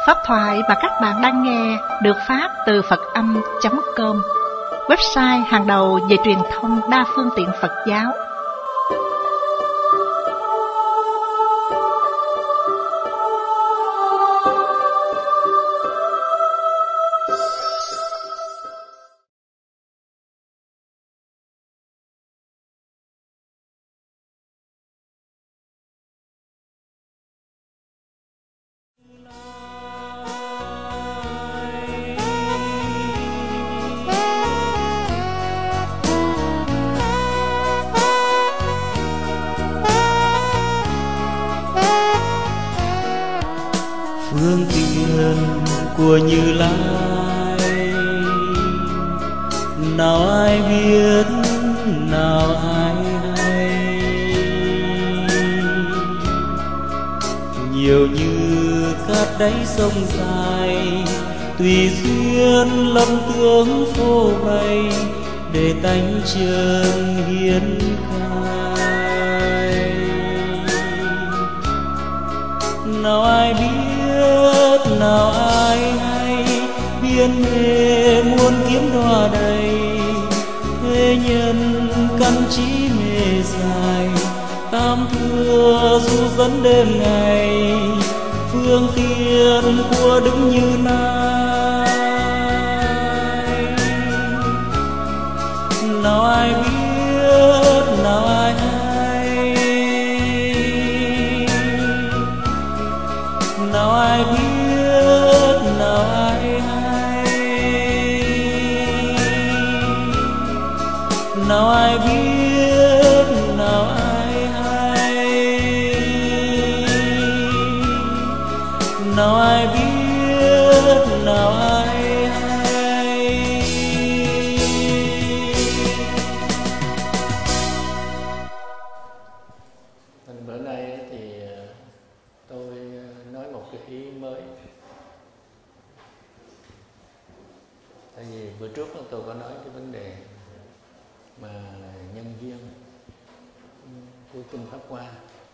Pháp thoại mà các bạn đang nghe được phát từ Phật-âm.com, website hàng đầu về truyền thông đa phương tiện Phật giáo. Phương tiện của Như Lai, nào ai biết, nào ai hay. Nhiều như cát đáy sông dài, tùy duyên lâm tướng phô bày, để tánh chân hiến khai. Nào ai biết, nào ai hay, biên mê muôn kiếm đọa đầy. Thế nhân căn trí mê dài, tam thưa du dẫn đêm ngày. Phương tiện của Đức Như Lai, nào ai biết, nào ai hay, nào ai biết, nào ai hay, nào ai biết, nào ai hay, nào ai biết, nào ai hay. Bữa nay thì tôi nói một cái ý mới. Tại vì bữa trước tôi có nói cái vấn đề mà nhân duyên của Kinh Pháp Hoa.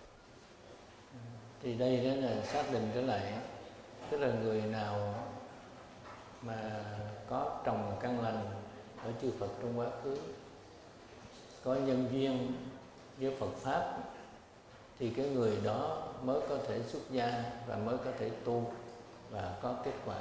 Thì đây đó là xác định trở lại, tức là người nào mà có trồng căn lành ở chư Phật trong quá khứ, có nhân duyên với Phật Pháp, thì cái người đó mới có thể xuất gia và mới có thể tu và có kết quả.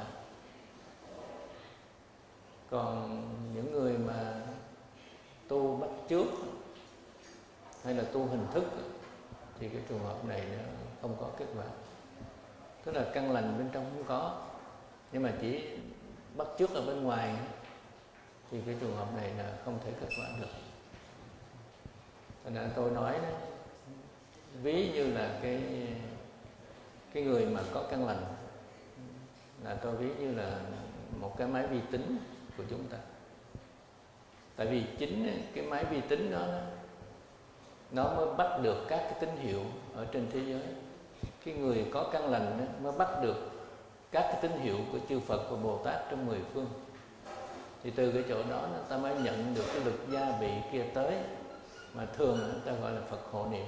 Còn những người mà tu bắt chước hay là tu hình thức thì cái trường hợp này nó không có kết quả. Tức là căn lành bên trong không có, nhưng mà chỉ bắt chước ở bên ngoài, thì cái trường hợp này là không thể kết quả được. Thành ra tôi nói đó, ví như là cái người mà có căn lành là tôi ví như là một cái máy vi tính của chúng ta. Tại vì chính cái máy vi tính đó nó mới bắt được các cái tín hiệu ở trên thế giới. Cái người có căn lành mới bắt được các cái tín hiệu của chư Phật và Bồ Tát trong mười phương. Thì từ cái chỗ đó ta mới nhận được cái lực gia bị kia tới, mà thường người ta gọi là Phật hộ niệm.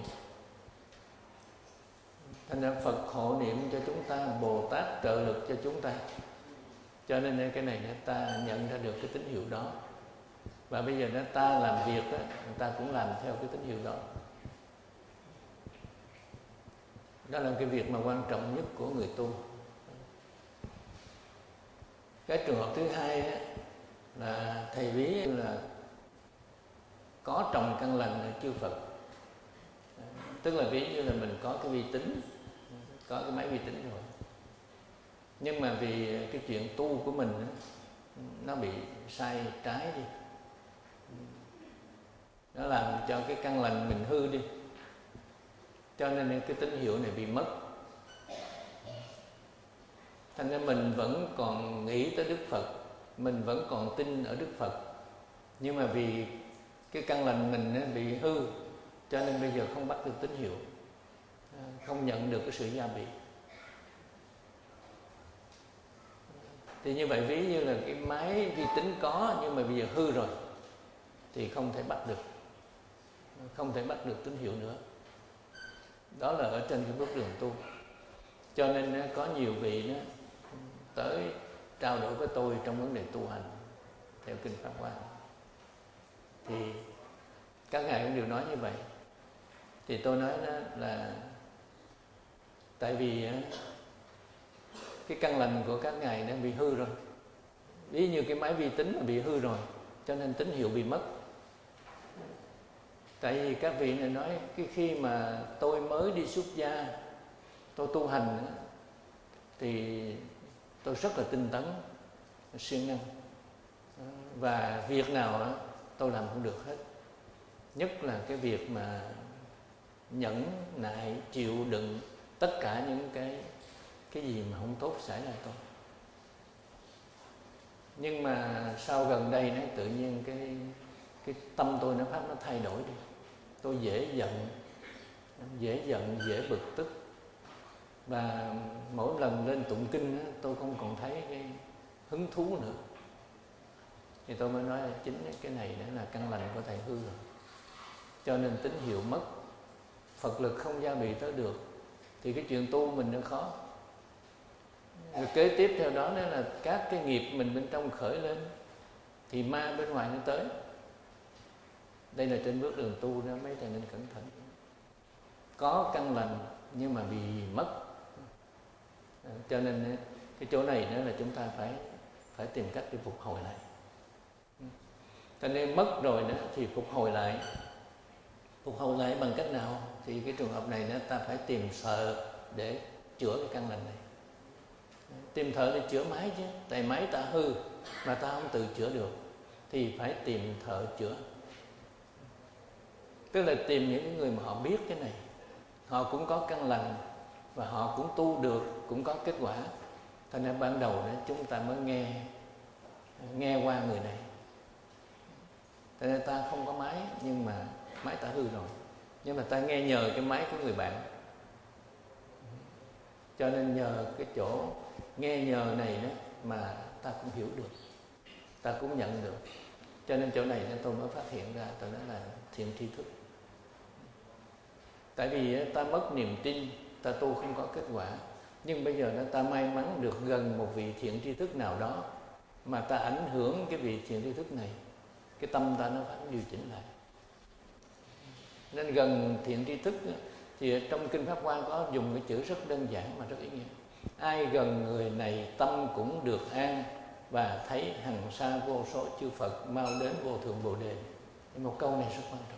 Thành ra Phật hộ niệm cho chúng ta, Bồ Tát trợ lực cho chúng ta. Cho nên cái này ta nhận ra được cái tín hiệu đó. Và bây giờ ta làm việc đó, người ta cũng làm theo cái tín hiệu đó. Đó là cái việc mà quan trọng nhất của người tu. Cái trường hợp thứ hai đó, là thầy ví là có trồng căn lành ở chư Phật. Tức là ví như là mình có cái vi tính, có cái máy vi tính rồi, nhưng mà vì cái chuyện tu của mình nó bị sai trái đi, nó làm cho cái căn lành mình hư đi, cho nên cái tín hiệu này bị mất. Thành ra mình vẫn còn nghĩ tới Đức Phật, mình vẫn còn tin ở Đức Phật, nhưng mà vì cái căn lành mình bị hư, cho nên bây giờ không bắt được tín hiệu, không nhận được cái sự gia bị. Thì như vậy ví như là cái máy vi tính có, nhưng mà bây giờ hư rồi thì không thể bắt được, không thể bắt được tín hiệu nữa. Đó là ở trên cái bước đường tu. Cho nên có nhiều vị đó tới trao đổi với tôi trong vấn đề tu hành theo kinh Pháp Hoa, thì các ngài cũng đều nói như vậy. Thì tôi nói đó là tại vì cái căn lành của các ngài đã bị hư rồi, ví như cái máy vi tính mà bị hư rồi, cho nên tín hiệu bị mất. Tại vì các vị này nói cái khi mà tôi mới đi xuất gia, tôi tu hành thì tôi rất là tinh tấn, siêng năng, và việc nào tôi làm cũng được hết. Nhất là cái việc mà nhẫn nại chịu đựng tất cả những cái gì mà không tốt xảy ra tôi. Nhưng mà sau gần đây nó tự nhiên cái tâm tôi nó thay đổi đi. Tôi dễ giận, dễ bực tức. Và mỗi lần lên tụng kinh tôi không còn thấy cái hứng thú nữa. Thì tôi mới nói là chính cái này đó là căn lành của thầy hư rồi. Cho nên tín hiệu mất, Phật lực không gia bị tới được, thì cái chuyện tu mình nó khó. Rồi kế tiếp theo đó là các cái nghiệp mình bên trong khởi lên, thì ma bên ngoài nó tới. Đây là trên bước đường tu đó, mấy thầy nên cẩn thận. Có căn lành nhưng mà bị mất. Cho nên cái chỗ này nữa là chúng ta phải tìm cách để phục hồi lại. Cho nên mất rồi đó thì phục hồi lại. Phục hồi lại bằng cách nào? Thì cái trường hợp này đó, ta phải tìm thợ để chữa cái căn lành này. Tìm thợ để chữa máy chứ. Tại máy ta hư mà ta không tự chữa được, thì phải tìm thợ chữa. Tức là tìm những người mà họ biết cái này, họ cũng có căn lành và họ cũng tu được, cũng có kết quả. Thành ra ban đầu đó chúng ta mới nghe qua người này. Tại nên ta không có máy, nhưng mà máy ta hư rồi, nhưng mà ta nghe nhờ cái máy của người bạn. Cho nên nhờ cái chỗ nghe nhờ này đó mà ta cũng hiểu được, ta cũng nhận được. Cho nên chỗ này tôi mới phát hiện ra, tôi nói là thiện tri thức. Tại vì ta mất niềm tin, ta tu không có kết quả. Nhưng bây giờ ta may mắn được gần một vị thiện tri thức nào đó, mà ta ảnh hưởng cái vị thiện tri thức này, cái tâm ta nó phải điều chỉnh lại. Nên gần thiện tri thức thì trong kinh Pháp Hoa có dùng cái chữ rất đơn giản mà rất ý nghĩa. Ai gần người này tâm cũng được an, và thấy hằng sa vô số chư Phật mau đến vô thượng Bồ Đề. Một câu này rất quan trọng.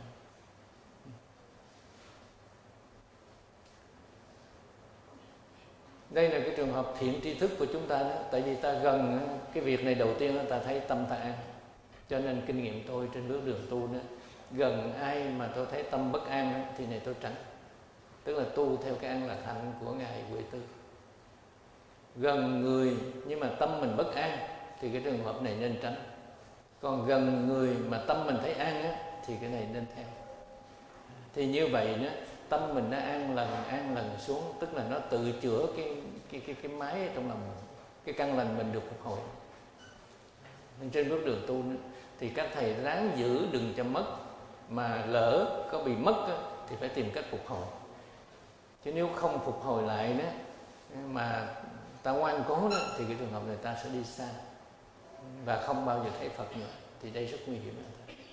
Đây là cái trường hợp thiện tri thức của chúng ta đó. Tại vì ta gần cái việc này, đầu tiên ta thấy tâm ta an. Cho nên kinh nghiệm tôi trên bước đường tu đó, gần ai mà tôi thấy tâm bất an thì này tôi tránh. Tức là tu theo cái an lạc hạnh của Ngài Huệ Tư. Gần người nhưng mà tâm mình bất an thì cái trường hợp này nên tránh. Còn gần người mà tâm mình thấy an thì cái này nên theo. Thì như vậy đó, tâm mình nó an lần xuống, tức là nó tự chữa cái máy trong lòng mình, cái căn lành mình được phục hồi. Nên trên bước đường tu đó, thì các thầy ráng giữ đừng cho mất, mà lỡ có bị mất thì phải tìm cách phục hồi. Chứ nếu không phục hồi lại đó, mà ta ngoan cố đó, thì cái trường hợp này ta sẽ đi xa và không bao giờ thấy Phật nữa. Thì đây rất nguy hiểm.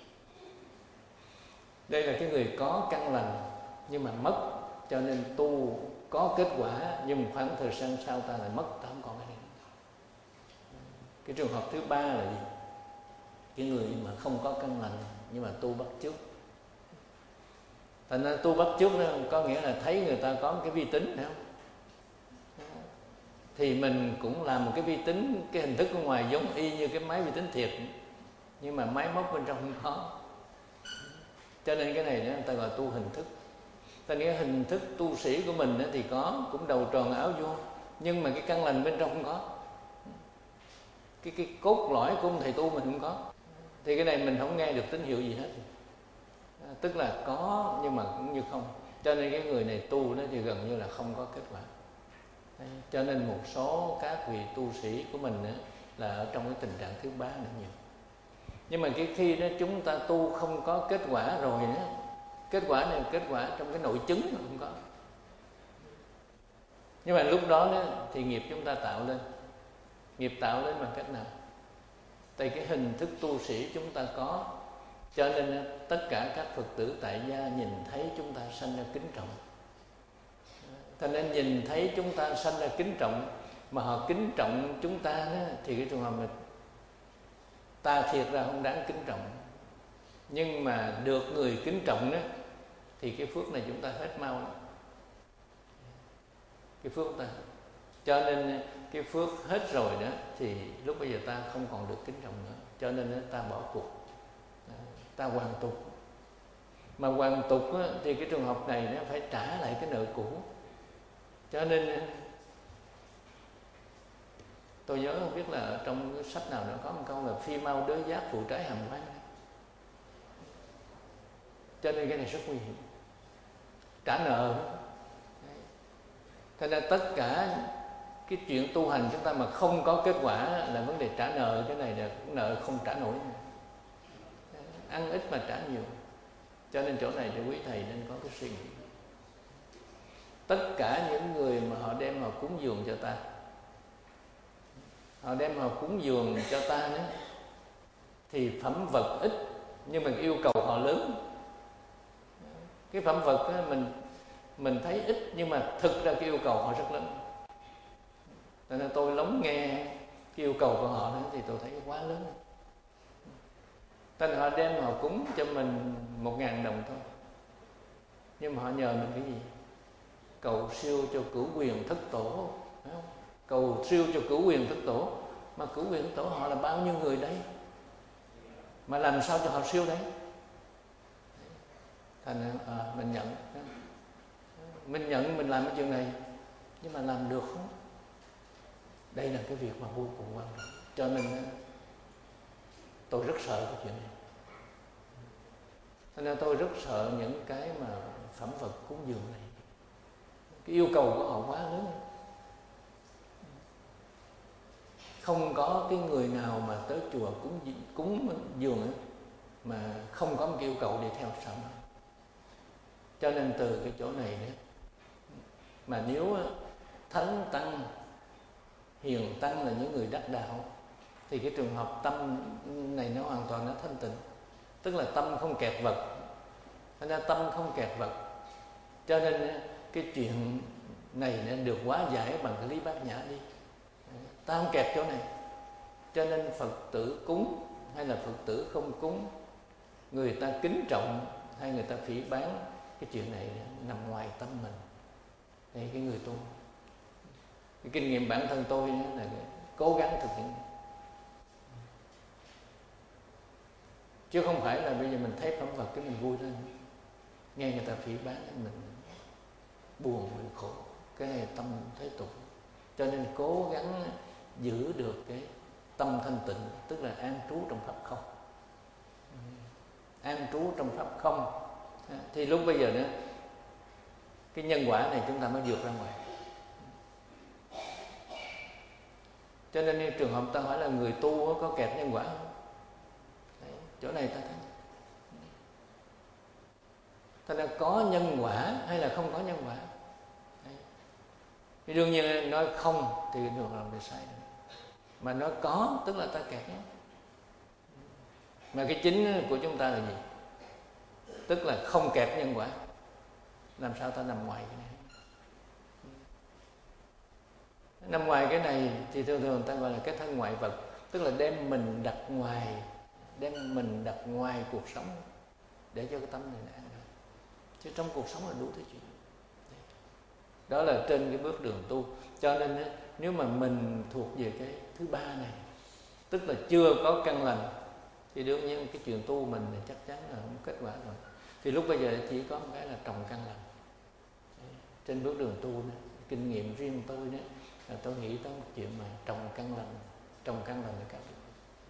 Đây là cái người có căn lành nhưng mà mất, cho nên tu có kết quả, nhưng một khoảng thời gian sau ta lại mất, ta không còn cái này. Cái trường hợp thứ ba là gì? Cái người mà không có căn lành nhưng mà tu bắt chước. Thành ra tu bắt chước đó có nghĩa là thấy người ta có cái vi tính, phải không? Thì mình cũng làm một cái vi tính, cái hình thức ở ngoài giống y như cái máy vi tính thiệt, nhưng mà máy móc bên trong không có. Cho nên cái này người ta gọi tu hình thức. Ta nghĩa hình thức tu sĩ của mình thì có, cũng đầu tròn áo vuông, nhưng mà cái căn lành bên trong không có. Cái cốt lõi của ông thầy tu mình không có. Thì cái này mình không nghe được tín hiệu gì hết. Tức là có nhưng mà cũng như không. Cho nên cái người này tu đó thì gần như là không có kết quả. Cho nên một số các vị tu sĩ của mình là ở trong cái tình trạng thứ ba nữa nhiều. Nhưng mà cái khi đó chúng ta tu không có kết quả rồi đó, kết quả này kết quả trong cái nội chứng mà không có. Nhưng mà lúc đó thì nghiệp chúng ta tạo lên. Nghiệp tạo lên bằng cách nào? Tại cái hình thức tu sĩ chúng ta có, cho nên tất cả các Phật tử tại gia nhìn thấy chúng ta sanh ra kính trọng. Cho nên nhìn thấy chúng ta sanh ra kính trọng, mà họ kính trọng chúng ta đó, thì cái trường hợp mà ta thiệt ra không đáng kính trọng. Nhưng mà được người kính trọng đó, thì cái phước này chúng ta hết mau lắm. Cái phước ta, cho nên cái phước hết rồi đó, thì lúc bây giờ ta không còn được kính trọng nữa. Cho nên ta bỏ cuộc, ta hoàn tục. Mà hoàn tục á, thì cái trường hợp này nó phải trả lại cái nợ cũ. Cho nên tôi nhớ không biết là ở trong cái sách nào nó có một câu là phi mau đới giác phụ trái hàm quan. Cho nên cái này rất nguy hiểm, trả nợ đó. Thế nên tất cả cái chuyện tu hành chúng ta mà không có kết quả là vấn đề trả nợ. Cái này là nợ không trả nổi, ăn ít mà trả nhiều. Cho nên chỗ này thì quý thầy nên có cái suy nghĩ. Tất cả những người mà họ đem họ cúng dường cho ta, họ đem họ cúng dường cho ta nữa, thì phẩm vật ít nhưng mà yêu cầu họ lớn. Cái phẩm vật đó, mình thấy ít nhưng mà thực ra cái yêu cầu họ rất lớn. Cho nên tôi lắng nghe cái yêu cầu của họ đó, thì tôi thấy quá lớn. Nên họ đem họ cúng cho mình 1.000 đồng thôi, nhưng mà họ nhờ mình cái gì? Cầu siêu cho cửu quyền thất tổ, phải không? Cầu siêu cho cửu quyền thất tổ. Mà cửu quyền thất tổ họ là bao nhiêu người đấy? Mà làm sao cho họ siêu đấy? Thành mình nhận, mình làm cái chuyện này, nhưng mà làm được không? Đây là cái việc mà vô cùng quan trọng. Cho nên tôi rất sợ cái chuyện này. Cho nên tôi rất sợ những cái mà phẩm vật cúng dường này. Cái yêu cầu của họ quá lớn. Không có cái người nào mà tới chùa cúng dường ấy, mà không có một cái yêu cầu để theo sau. Cho nên từ cái chỗ này nữa, mà nếu thánh tăng, hiền tăng là những người đắc đạo, thì cái trường hợp tâm này nó hoàn toàn nó thanh tịnh. Tức là tâm không kẹt vật. Thành ra tâm không kẹt vật, cho nên cái chuyện này nó được hóa giải bằng cái lý bát nhã đi. Ta không kẹt chỗ này. Cho nên Phật tử cúng hay là Phật tử không cúng, người ta kính trọng hay người ta phỉ báng, cái chuyện này nằm ngoài tâm mình. Đây cái người tu, cái kinh nghiệm bản thân tôi là cố gắng thực hiện, chứ không phải là bây giờ mình thấy phẩm vật cái mình vui lên, nghe người ta phỉ báng mình buồn, mình khổ. Cái này tâm thế tục. Cho nên cố gắng giữ được cái tâm thanh tịnh, tức là an trú trong pháp không. An trú trong pháp không, thì lúc bây giờ nữa cái nhân quả này chúng ta mới vượt ra ngoài. Cho nên trường hợp ta hỏi là người tu có kẹt nhân quả không? Đấy, chỗ này ta thấy. Ta đã có nhân quả hay là không có nhân quả? Thì đương nhiên nói không thì đường làm để sai. Mà nói có tức là ta kẹt nhé. Mà cái chính của chúng ta là gì? Tức là không kẹt nhân quả. Làm sao ta nằm ngoài cái này? Nằm ngoài cái này thì thường thường ta gọi là cái thân ngoại vật. Tức là đem mình đặt ngoài cuộc sống để cho cái tâm này an được. Chứ trong cuộc sống là đủ thứ chuyện. Đó là trên cái bước đường tu. Cho nên nếu mà mình thuộc về cái thứ ba này, tức là chưa có căn lành, thì đương nhiên cái chuyện tu mình thì chắc chắn là không kết quả rồi. Thì lúc bây giờ chỉ có một cái là trồng căn lành. Trên bước đường tu này, kinh nghiệm riêng tôi đó, là tôi nghĩ tới một chuyện mà trồng căn lành. Trồng căn lành là các việc.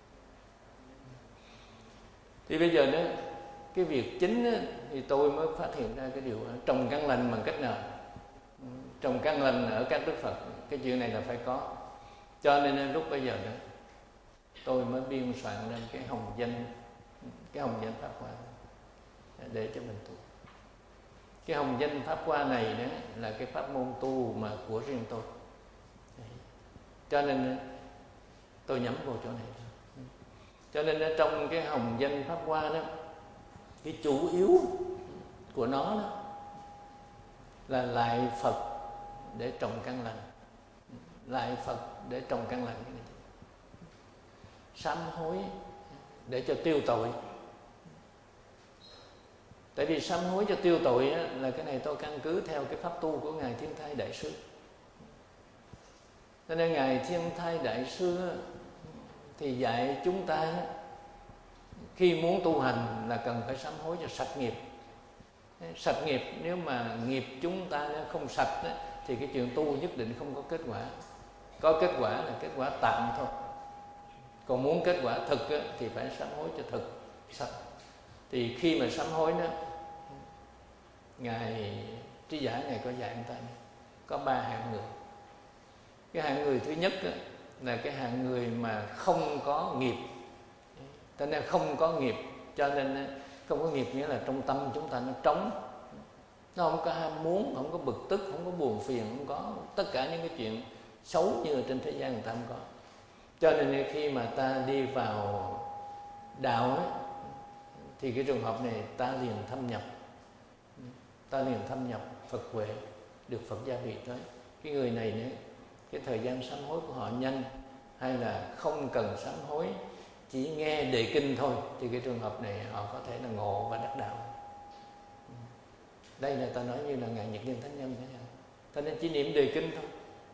Thì bây giờ đó, cái việc chính đó, thì tôi mới phát hiện ra cái điều trồng căn lành bằng cách nào. Trồng căn lành ở các đức Phật, cái chuyện này là phải có. Cho nên lúc bây giờ đó, tôi mới biên soạn ra cái hồng danh Pháp Hoa để cho mình tu. Cái hồng danh Pháp Hoa này đó là cái pháp môn tu mà của riêng tôi. Cho nên tôi nhắm vào chỗ này. Cho nên ở trong cái hồng danh Pháp Hoa đó, cái chủ yếu của nó đó là lại Phật để trồng căn lành. Lại Phật để trồng căn lành. Sám hối để cho tiêu tội. Tại vì sám hối cho tiêu tội á, là cái này tôi căn cứ theo cái pháp tu của Ngài Thiên Thai Đại Sư. Cho nên Ngài Thiên Thai Đại Sư á, thì dạy chúng ta á, khi muốn tu hành là cần phải sám hối cho sạch nghiệp. Sạch nghiệp, nếu mà nghiệp chúng ta không sạch á, thì cái chuyện tu nhất định không có kết quả. Có kết quả là kết quả tạm thôi. Còn muốn kết quả thực á, thì phải sám hối cho thực sạch. Thì khi mà sám hối đó, Ngài Trí Giải Ngài có dạy người ta có 3 hạng người. Cái hạng người thứ nhất á, là cái hạng người mà không có nghiệp. Cho nên không có nghiệp, cho nên không có nghiệp nghĩa là trong tâm chúng ta nó trống, nó không có ham muốn, không có bực tức, không có buồn phiền, không có tất cả những cái chuyện xấu như ở trên thế gian người ta không có. Cho nên khi mà ta đi vào đạo ấy, thì cái trường hợp này ta liền thâm nhập Phật huệ, được Phật gia vị tới. Cái người này nữa, cái thời gian sám hối của họ nhanh, hay là không cần sám hối, chỉ nghe đề kinh thôi, thì cái trường hợp này họ có thể là ngộ và đắc đạo. Đây là ta nói như là Ngài Nhật Liên Thánh Nhân. Ta nên chỉ niệm đề kinh thôi.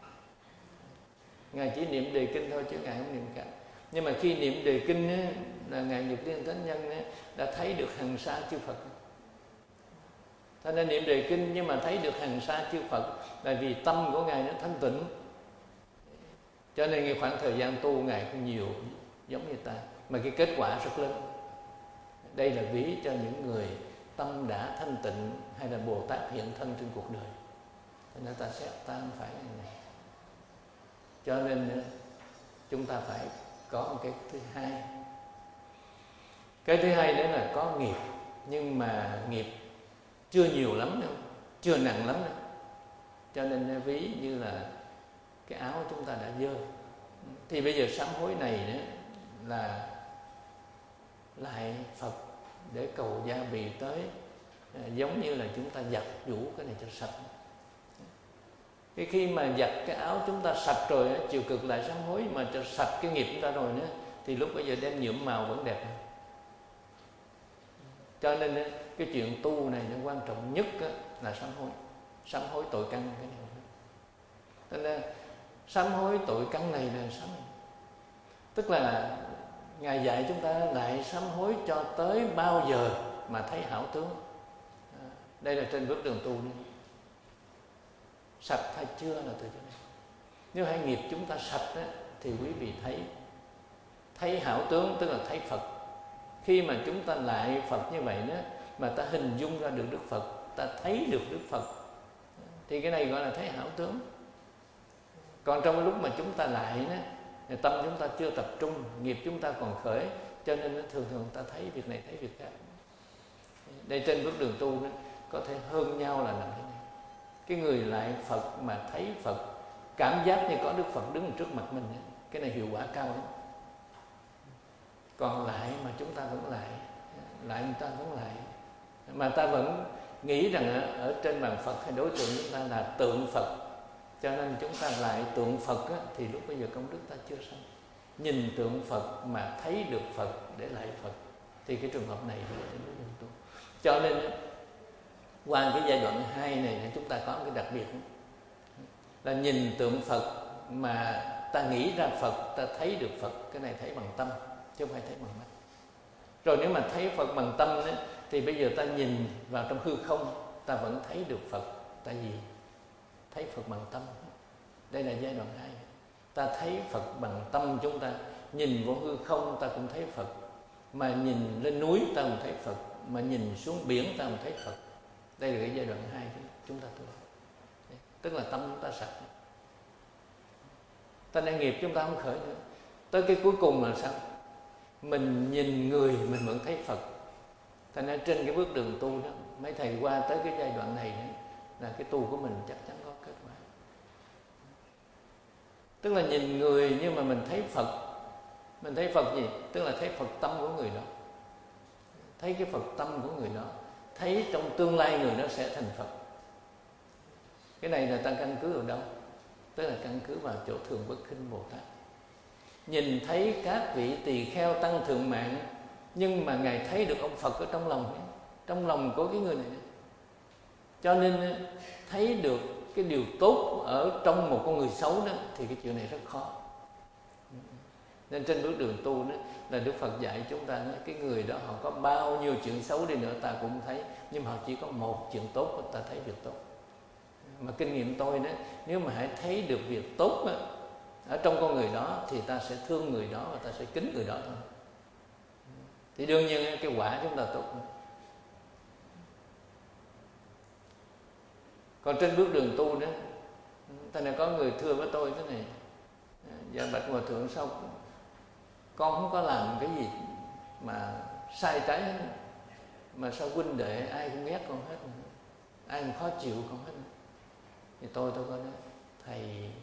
Ngài chỉ niệm đề kinh thôi chứ Ngài không niệm cả. Nhưng mà khi niệm đề kinh á, là Ngài Nhật Liên Thánh Nhân á, đã thấy được hằng sa chư Phật. Ta nên niệm đề kinh nhưng mà thấy được hằng sa chư Phật là vì tâm của Ngài nó thanh tịnh. Cho nên cái khoảng thời gian tu Ngài cũng nhiều giống như ta, mà cái kết quả rất lớn. Đây là ví cho những người tâm đã thanh tịnh hay là Bồ Tát hiện thân trên cuộc đời. Cho nên ta xét ta không phải như này. Cho nên chúng ta phải có một cái thứ hai. Cái thứ hai đó là có nghiệp, nhưng mà nghiệp chưa nhiều lắm đâu, chưa nặng lắm đâu. Cho nên ví như là cái áo chúng ta đã dơ, thì bây giờ sám hối này đó là lại Phật để cầu gia bị tới, giống như là chúng ta giặt giũ cái này cho sạch. Khi mà giặt cái áo chúng ta sạch rồi, chiều cực lại sám hối mà cho sạch cái nghiệp chúng ta rồi nữa, thì lúc bây giờ đem nhuộm màu vẫn đẹp. Cho nên cái chuyện tu này nó quan trọng nhất là sám hối tội căn cái này. Cho nên sám hối tội căn này là sám, tức là Ngài dạy chúng ta lại sám hối cho tới bao giờ mà thấy hảo tướng. Đây là trên bước đường tu này. Sạch hay chưa là từ chỗ này. Nếu hai nghiệp chúng ta sạch á, thì quý vị thấy hảo tướng, tức là thấy Phật. Khi mà chúng ta lại Phật như vậy đó, mà ta hình dung ra được Đức Phật, ta thấy được Đức Phật, thì cái này gọi là thấy hảo tướng. Còn trong lúc mà chúng ta lại đó, tâm chúng ta chưa tập trung, nghiệp chúng ta còn khởi, cho nên thường ta thấy việc này thấy việc khác. Đây trên bước đường tu đó, có thể hơn nhau là làm thế này. Cái người lại Phật mà thấy Phật, cảm giác như có Đức Phật đứng trước mặt mình, cái này hiệu quả cao lắm. Còn lại mà chúng ta vẫn lại người ta vẫn lại, mà ta vẫn nghĩ rằng ở trên bàn Phật hay đối tượng chúng ta là tượng Phật, cho nên chúng ta lại tượng Phật á, thì lúc bây giờ công đức ta chưa xong. Nhìn tượng Phật mà thấy được Phật để lại Phật, thì cái trường hợp này là trên đối tượng tu. Cho nên qua cái giai đoạn 2 này chúng ta có một cái đặc biệt là nhìn tượng Phật mà ta nghĩ ra Phật, ta thấy được Phật. Cái này thấy bằng tâm chứ không phải thấy bằng mắt. Rồi nếu mà thấy Phật bằng tâm đó, thì bây giờ ta nhìn vào trong hư không, ta vẫn thấy được Phật. Tại vì thấy Phật bằng tâm. Đây là giai đoạn 2. Ta thấy Phật bằng tâm chúng ta. Nhìn vào hư không ta cũng thấy Phật, mà nhìn lên núi ta cũng thấy Phật, mà nhìn xuống biển ta cũng thấy Phật. Đây là cái giai đoạn 2 chúng ta tu. Tức là tâm chúng ta sạch. Ta nên nghiệp chúng ta không khởi nữa. Tới cái cuối cùng là sao? Mình nhìn người mình vẫn thấy Phật. Thành ra trên cái bước đường tu đó, mấy thầy qua tới cái giai đoạn này đó, là cái tu của mình chắc chắn có kết quả. Tức là nhìn người nhưng mà mình thấy Phật, Mình thấy Phật gì? Tức là thấy Phật tâm của người đó, thấy cái Phật tâm của người đó, thấy trong tương lai người đó sẽ thành Phật. Cái này là ta căn cứ ở đâu? Tức là căn cứ vào chỗ Thường Bất Khinh Bồ Tát. Nhìn thấy các vị tỳ kheo tăng thượng mạng, nhưng mà Ngài thấy được ông Phật ở trong lòng ấy, trong lòng của cái người này. Cho nên thấy được cái điều tốt ở trong một con người xấu đó, thì cái chuyện này rất khó. Nên trên bước đường tu đó là Đức Phật dạy chúng ta nói, cái người đó họ có bao nhiêu chuyện xấu đi nữa ta cũng thấy, nhưng mà họ chỉ có một chuyện tốt ta thấy việc tốt. Mà kinh nghiệm tôi đó, nếu mà hãy thấy được việc tốt đó, ở trong con người đó, thì ta sẽ thương người đó và ta sẽ kính người đó thôi. Thì đương nhiên cái quả chúng ta tốt hơn. Còn trên bước đường tu đó, ta này có người thưa với tôi thế này: dạ bạch Hòa Thượng, sao con không có làm cái gì mà sai trái hết, mà sao huynh đệ ai cũng ghét con hết, ai cũng khó chịu con hết? Thì tôi có nói: thầy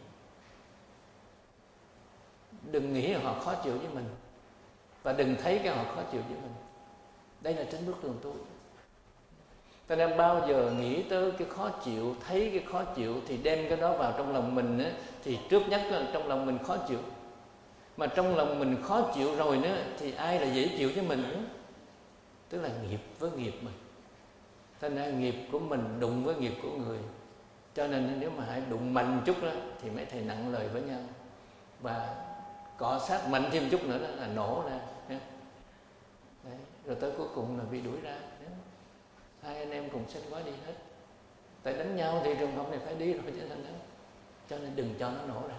đừng nghĩ là họ khó chịu với mình, và đừng thấy cái họ khó chịu với mình. Đây là trên bước đường tu. Ta nên bao giờ nghĩ tới cái khó chịu, thấy cái khó chịu thì đem cái đó vào trong lòng mình á, thì trước nhất là trong lòng mình khó chịu. Mà trong lòng mình khó chịu rồi nữa thì ai là dễ chịu với mình nữa? Tức là nghiệp với nghiệp mình. Cho nên nghiệp của mình đụng với nghiệp của người. Cho nên nếu mà hãy đụng mạnh chút đó thì mấy thầy nặng lời với nhau, và cọ sát mạnh thêm chút nữa đó là nổ ra. Đấy. Rồi tới cuối cùng là bị đuổi ra. Hai anh em cùng sinh quá đi hết. Tại đánh nhau thì trường hợp này phải đi rồi chứ thành đó. Cho nên đừng cho nó nổ ra.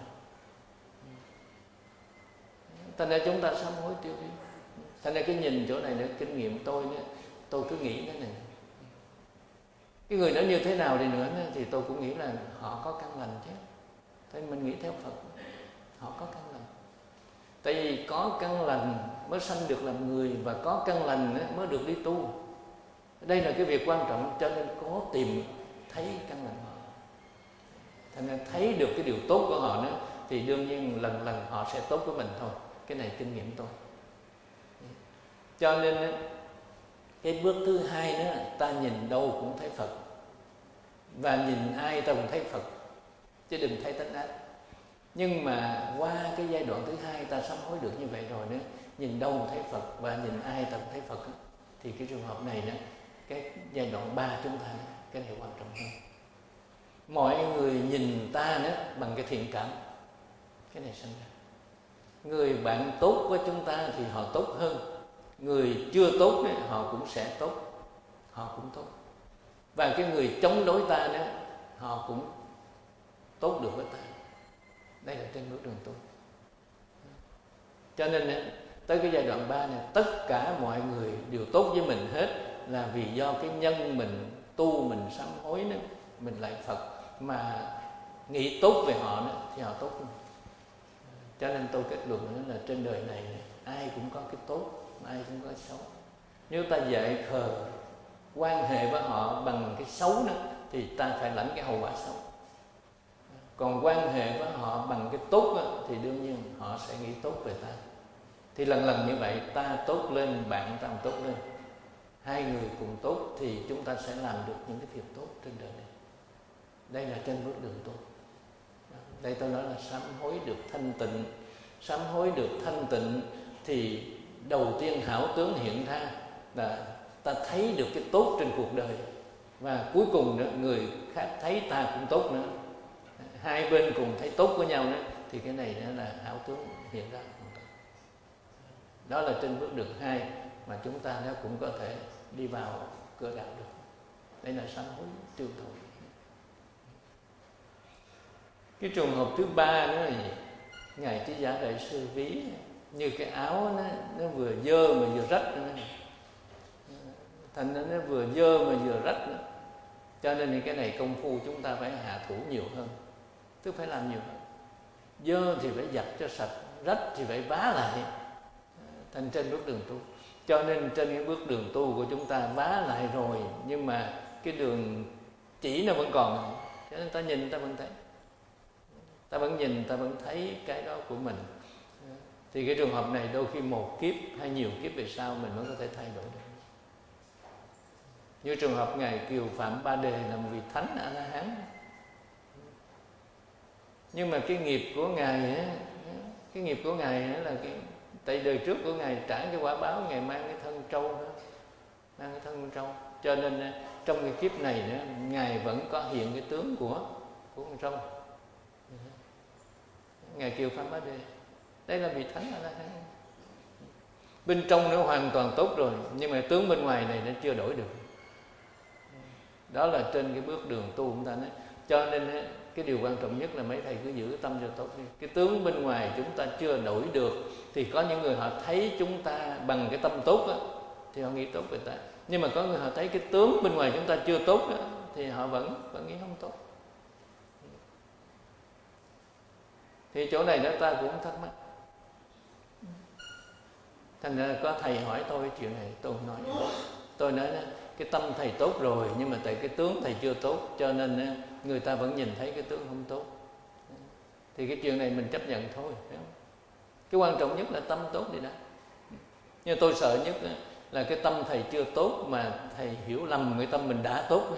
Thành ra chúng ta sám hối tiêu đi. Thành ra cái nhìn chỗ này nữa, kinh nghiệm tôi nữa, tôi cứ nghĩ cái này: cái người đó như thế nào đi nữa thì tôi cũng nghĩ là họ có căn lành chứ. Thế mình nghĩ theo Phật, họ có căn lành. Tại vì có căn lành mới sanh được làm người, và có căn lành mới được đi tu. Đây là cái việc quan trọng, cho nên cố tìm thấy căn lành họ. Thành ra thấy được cái điều tốt của họ nữa, thì đương nhiên lần lần họ sẽ tốt với mình thôi. Cái này kinh nghiệm tôi. Cho nên cái bước thứ hai nữa, ta nhìn đâu cũng thấy Phật, và nhìn ai ta cũng thấy Phật, chứ đừng thấy tánh ác. Nhưng mà qua cái giai đoạn thứ hai ta sám hối được như vậy rồi nữa, nhìn đâu cũng thấy Phật và nhìn ai ta cũng thấy Phật, thì cái trường hợp này nữa, cái giai đoạn 3 chúng ta, cái này quan trọng hơn. Mọi người nhìn ta nữa bằng cái thiện cảm, cái này sinh ra. Người bạn tốt với chúng ta thì họ tốt hơn, người chưa tốt ấy, họ cũng sẽ tốt, họ cũng tốt. Và cái người chống đối ta nữa, họ cũng tốt được với ta. Đây là trên bước đường tu. Cho nên tới cái giai đoạn 3 này, tất cả mọi người đều tốt với mình hết, là vì do cái nhân mình tu, mình sám hối nữa, mình lại Phật, mà nghĩ tốt về họ nữa thì họ tốt hơn. Cho nên tôi kết luận nữa là trên đời này ai cũng có cái tốt, ai cũng có cái xấu. Nếu ta dạy khờ quan hệ với họ bằng cái xấu nữa, thì ta phải lãnh cái hậu quả xấu. Còn quan hệ với họ bằng cái tốt đó, thì đương nhiên họ sẽ nghĩ tốt về ta. Thì lần lần như vậy, ta tốt lên, bạn ta tốt lên, hai người cùng tốt, thì chúng ta sẽ làm được những cái việc tốt trên đời này. Đây là trên bước đường tu. Đây tôi nói là sám hối được thanh tịnh. Sám hối được thanh tịnh thì đầu tiên hảo tướng hiện ra là ta thấy được cái tốt trên cuộc đời, và cuối cùng nữa, người khác thấy ta cũng tốt nữa, hai bên cùng thấy tốt của nhau nữa, thì cái này nữa là hảo tướng hiện ra. Đó là trên bước đường 2 mà chúng ta nó cũng có thể đi vào cửa đạo được. Đây là sám hối tiêu thụ. Cái trường hợp thứ 3 nữa là gì? Ngài Trí Giả Đại Sư ví như cái áo nó vừa dơ mà vừa rách nữa. Thành ra nó vừa dơ mà vừa rách nữa. Cho nên cái này công phu chúng ta phải hạ thủ nhiều hơn, tức phải làm nhiều hơn. Dơ thì phải giặt cho sạch, rách thì phải vá lại. Thành trên bước đường tu. Cho nên trên cái bước đường tu của chúng ta vá lại rồi, nhưng mà cái đường chỉ nó vẫn còn. Cho nên ta nhìn ta vẫn thấy, ta vẫn nhìn, ta vẫn thấy cái đó của mình. Thì cái trường hợp này đôi khi một kiếp hay nhiều kiếp về sau mình mới có thể thay đổi được. Như trường hợp Ngài Kiều Phạm Ba Đề là một vị Thánh A-la-hán, nhưng mà cái nghiệp của Ngài ấy, cái nghiệp của Ngài ấy là cái, tại đời trước của Ngài trả cái quả báo, Ngài mang cái thân trâu đó, mang cái thân trâu, cho nên trong cái kiếp này nữa, Ngài vẫn có hiện cái tướng của con trâu. Ngài Kiều Phạm Ba Đề, đây là vị Thánh A-la-hán. Bên trong nó hoàn toàn tốt rồi, nhưng mà tướng bên ngoài này nó chưa đổi được. Đó là trên cái bước đường tu chúng ta nói. Cho nên cái điều quan trọng nhất là mấy thầy cứ giữ tâm cho tốt đi. Cái tướng bên ngoài chúng ta chưa đổi được, thì có những người họ thấy chúng ta bằng cái tâm tốt đó, thì họ nghĩ tốt về ta. Nhưng mà có người họ thấy cái tướng bên ngoài chúng ta chưa tốt đó, thì họ vẫn nghĩ không tốt. Thì chỗ này đó ta cũng thắc mắc. Thành ra có thầy hỏi tôi chuyện này, tôi nói cái tâm thầy tốt rồi, nhưng mà tại cái tướng thầy chưa tốt, cho nên người ta vẫn nhìn thấy cái tướng không tốt. Thì cái chuyện này mình chấp nhận thôi. Cái quan trọng nhất là tâm tốt đi đã. Nhưng tôi sợ nhất là cái tâm thầy chưa tốt mà thầy hiểu lầm cái tâm mình đã tốt.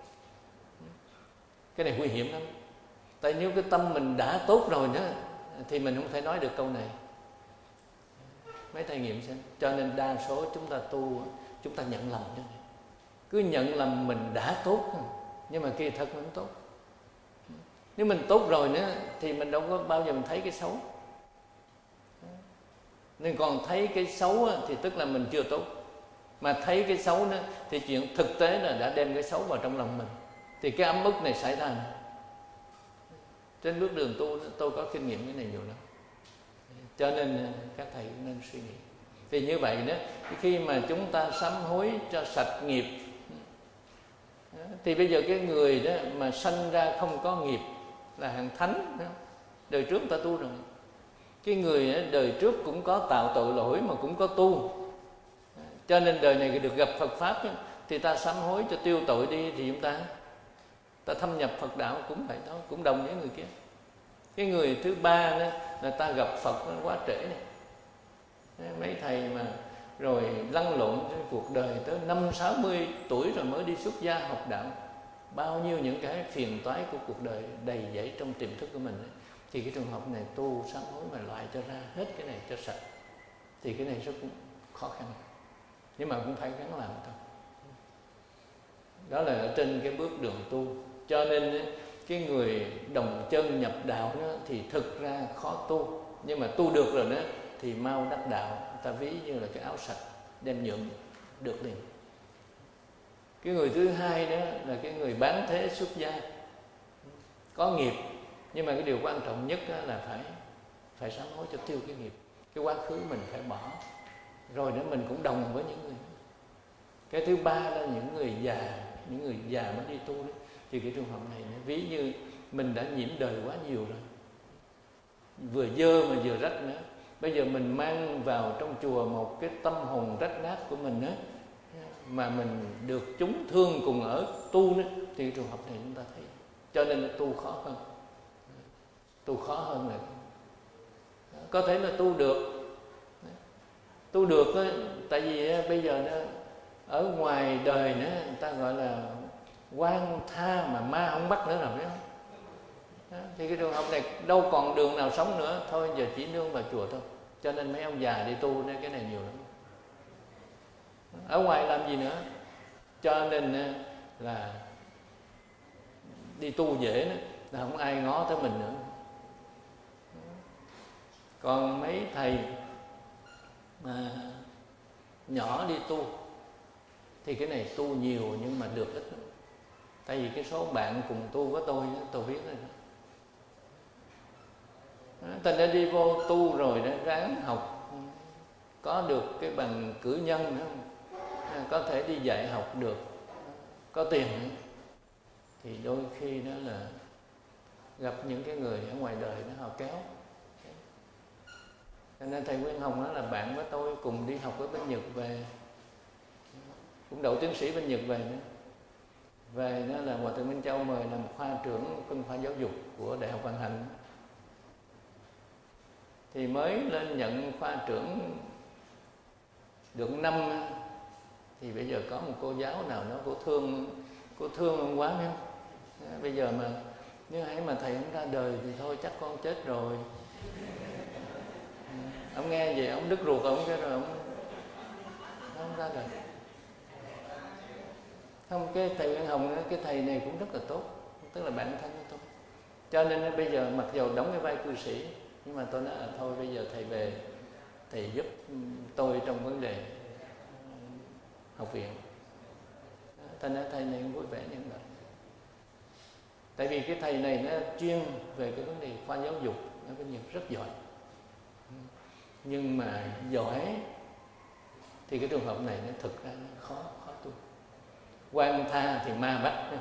Cái này nguy hiểm lắm. Tại nếu cái tâm mình đã tốt rồi đó, thì mình không thể nói được câu này. Mấy thầy nghiệm xem. Cho nên đa số chúng ta tu, chúng ta nhận lầm chứ. Cứ nhận lầm mình đã tốt, nhưng mà kỳ thật mình không tốt. Nếu mình tốt rồi nữa thì mình đâu có bao giờ mình thấy cái xấu. Nên còn thấy cái xấu thì tức là mình chưa tốt. Mà thấy cái xấu nữa thì chuyện thực tế là đã đem cái xấu vào trong lòng mình. Thì cái ấm ức này xảy ra. Trên bước đường tu tôi có kinh nghiệm cái này nhiều lắm. Cho nên các thầy cũng nên suy nghĩ. Vì như vậy đó, khi mà chúng ta sám hối cho sạch nghiệp, thì bây giờ cái người đó mà sanh ra không có nghiệp là hàng thánh, đời trước ta tu rồi. Cái người đó, đời trước cũng có tạo tội lỗi mà cũng có tu, cho nên đời này được gặp Phật Pháp đó, thì ta sám hối cho tiêu tội đi, thì chúng ta thâm nhập Phật đạo cũng vậy thôi, cũng đồng với người kia. Cái người thứ ba đó là ta gặp Phật nó quá trễ này. Mấy thầy mà rồi lăn lộn trên cuộc đời tới 50-60 tuổi rồi mới đi xuất gia học đạo, bao nhiêu những cái phiền toái của cuộc đời đầy dẫy trong tiềm thức của mình ấy. Thì cái trường hợp này tu sám hối mà loại cho ra hết cái này cho sạch, thì cái này rất khó khăn, nhưng mà cũng phải gắng làm thôi. Đó là ở trên cái bước đường tu. Cho nên cái người đồng chân nhập đạo đó, thì thực ra khó tu, nhưng mà tu được rồi đó thì mau đắc đạo. Ta ví như là cái áo sạch đem nhuộm được liền. Cái người thứ hai đó là cái người bán thế xuất gia, có nghiệp, nhưng mà cái điều quan trọng nhất là phải sám hối cho tiêu cái nghiệp. Cái quá khứ mình phải bỏ, rồi đó mình cũng đồng với những người. Cái thứ ba là những người già mới đi tu đó. Thì cái trường hợp này ví như mình đã nhiễm đời quá nhiều rồi, vừa dơ mà vừa rách nữa. Bây giờ mình mang vào trong chùa một cái tâm hồn rách nát của mình đó, mà mình được chúng thương cùng ở tu đó, thì cái trường hợp này chúng ta thấy. Cho nên tu khó hơn. Tu khó hơn là có thể là tu được đó, tại vì bây giờ đó, ở ngoài đời nữa người ta gọi là quan tha mà ma không bắt nữa rồi, biết không? Đó, thì cái trường hợp này đâu còn đường nào sống nữa, thôi giờ chỉ nương vào chùa thôi. Cho nên mấy ông già đi tu nên cái này nhiều lắm. Ở ngoài làm gì nữa? Cho nên là đi tu dễ đó, là không ai ngó tới mình nữa. Còn mấy thầy mà nhỏ đi tu thì cái này tu nhiều nhưng mà được ít lắm. Tại vì cái số bạn cùng tu với tôi biết rồi đó. Thành ra đi vô tu rồi đó, ráng học, có được cái bằng cử nhân nữa, có thể đi dạy học được, có tiền nữa. Thì đôi khi đó là gặp những cái người ở ngoài đời đó, họ kéo. Cho nên thầy Nguyên Hồng đó là bạn với tôi, cùng đi học ở bên Nhật về, cũng đậu tiến sĩ bên Nhật về nữa. Về đó là Hòa Thượng Minh Châu mời làm khoa trưởng phân khoa giáo dục của Đại học Văn Hành. thì mới lên nhận khoa trưởng được năm, thì bây giờ có một cô giáo nào đó cô thương ông quá không? Bây giờ mà nếu ấy mà thầy không ra đời thì thôi chắc con chết rồi. Ông nghe vậy ông đứt ruột ông cái rồi ông không ra đời. Không, cái thầy Nguyễn Hồng đó, cái thầy này cũng rất là tốt, tức là bản thân của tôi. Cho nên bây giờ mặc dù đóng cái vai cư sĩ, nhưng mà tôi nói là thôi bây giờ thầy về, thầy giúp tôi trong vấn đề học viện. Thành ra thầy này cũng vui vẻ nhận lời. Tại vì cái thầy này nó chuyên về cái vấn đề khoa giáo dục, nó có nhiều rất giỏi. Nhưng mà giỏi thì cái trường hợp này nó thực ra nó khó tu. Quan tha thì ma bắt.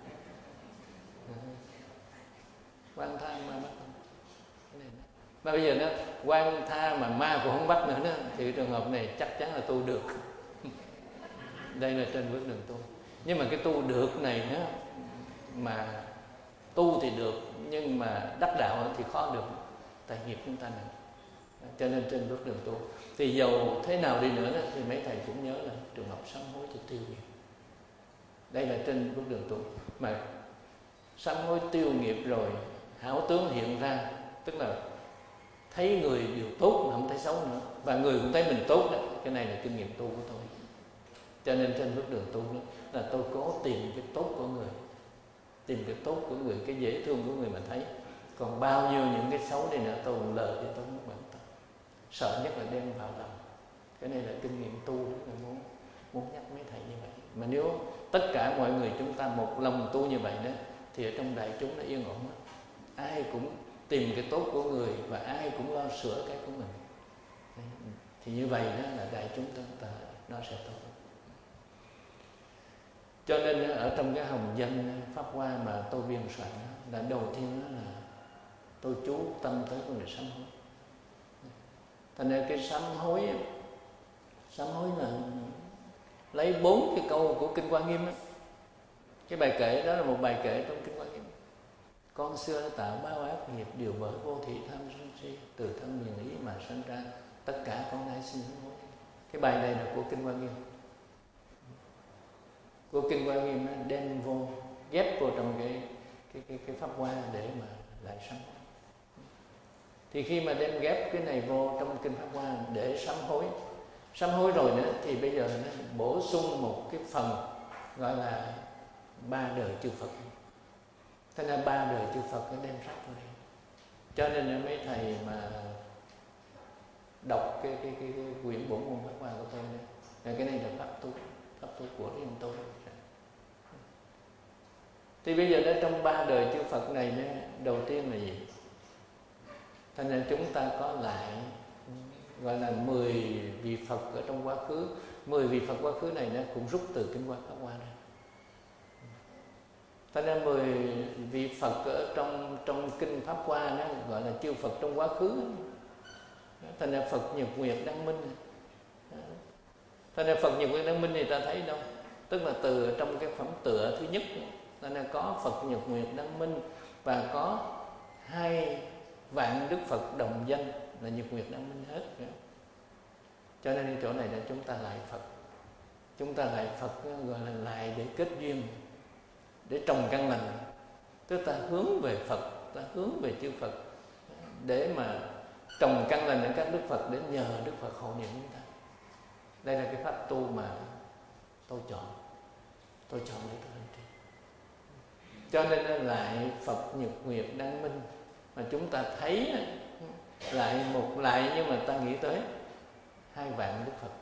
Quan tha ma bắt. Mà bây giờ nó quan tha mà ma cũng không bắt nữa đó, thì cái trường hợp này chắc chắn là tu được. Đây là trên bước đường tu. Nhưng mà cái tu được này đó, mà tu thì được, nhưng mà đắc đạo thì khó được, tại nghiệp chúng ta nặng. Cho nên trên bước đường tu thì dầu thế nào đi nữa đó, thì mấy thầy cũng nhớ là trường hợp sám hối thì tiêu nghiệp. Đây là trên bước đường tu. Mà sám hối tiêu nghiệp rồi hảo tướng hiện ra, tức là thấy người điều tốt mà không thấy xấu nữa, và người cũng thấy mình tốt đó. Cái này là kinh nghiệm tu của tôi. Cho nên trên bước đường tu đó là tôi cố tìm cái tốt của người, tìm cái tốt của người, cái dễ thương của người mà thấy. Còn bao nhiêu những cái xấu này nữa tôi lờ cho tôi muốn bản thân. Sợ nhất là đem vào lòng. Cái này là kinh nghiệm tu, rất là muốn nhắc mấy thầy như vậy. Mà nếu tất cả mọi người chúng ta một lòng tu như vậy đó, thì ở trong đại chúng nó yên ổn lắm. Ai cũng tìm cái tốt của người, và ai cũng lo sửa cái của mình. Thì như vậy đó là đại chúng ta nó sẽ tốt. Cho nên ở trong cái hồng danh pháp hoa mà tôi biên soạn là đầu tiên đó là tôi chú tâm tới vấn đề sám hối. Thành ra cái sám hối là lấy 4 cái câu của Kinh Hoa Nghiêm đó. Cái bài kệ đó là một bài kệ trong Kinh Hoa Nghiêm. Con xưa đã tạo bao ác nghiệp, điều bởi vô thị tham sân si, từ thân miền ý mà sinh ra, tất cả con nay xin sám hối. Cái bài này là của Kinh Hoa Nghiêm. Của Kinh Hoa Nghiêm đem vô, ghép vô trong cái pháp hoa để mà lại sám hối. Thì khi mà đem ghép cái này vô trong Kinh Pháp Hoa để sám hối rồi nữa, thì bây giờ nó bổ sung một cái phần gọi là 3 đời chư Phật. Thế nên 3 đời chư Phật nó đem sách vào đây. Cho nên mấy thầy mà đọc cái quyển bổn môn Pháp Hoa của tôi này, cái này là pháp tu của riêng tôi. Thì bây giờ đó trong 3 đời chư Phật này, đầu tiên là gì? Thành ra chúng ta có lại gọi là 10 vị Phật ở trong quá khứ. 10 vị Phật quá khứ này nó cũng rút từ Kinh Hoa Pháp Hoa ra. Thành ra 10 vị Phật ở trong Kinh Pháp Hoa nó gọi là chư Phật trong quá khứ. Thành ra Phật Nhật Nguyệt Đăng Minh. Thành ra Phật Nhật Nguyệt Đăng Minh thì ta thấy đâu? Tức là từ trong cái phẩm tựa thứ nhất, thành ra có Phật Nhật Nguyệt Đăng Minh, và có 2 vạn Đức Phật đồng danh là Nhật Nguyệt Đăng Minh hết. Cho nên cái chỗ này là chúng ta lại Phật. Chúng ta lại Phật gọi là lại để kết duyên, để trồng căn lành. Tức ta hướng về Phật, ta hướng về chư Phật, để mà trồng căn lành đến các Đức Phật, để nhờ Đức Phật hộ niệm chúng ta. Đây là cái pháp tu mà tôi chọn để tôi hành trì. Cho nên là lại Phật Nhật Nguyệt Đăng Minh. Mà chúng ta thấy lại một lại, nhưng mà ta nghĩ tới 2 vạn Đức Phật.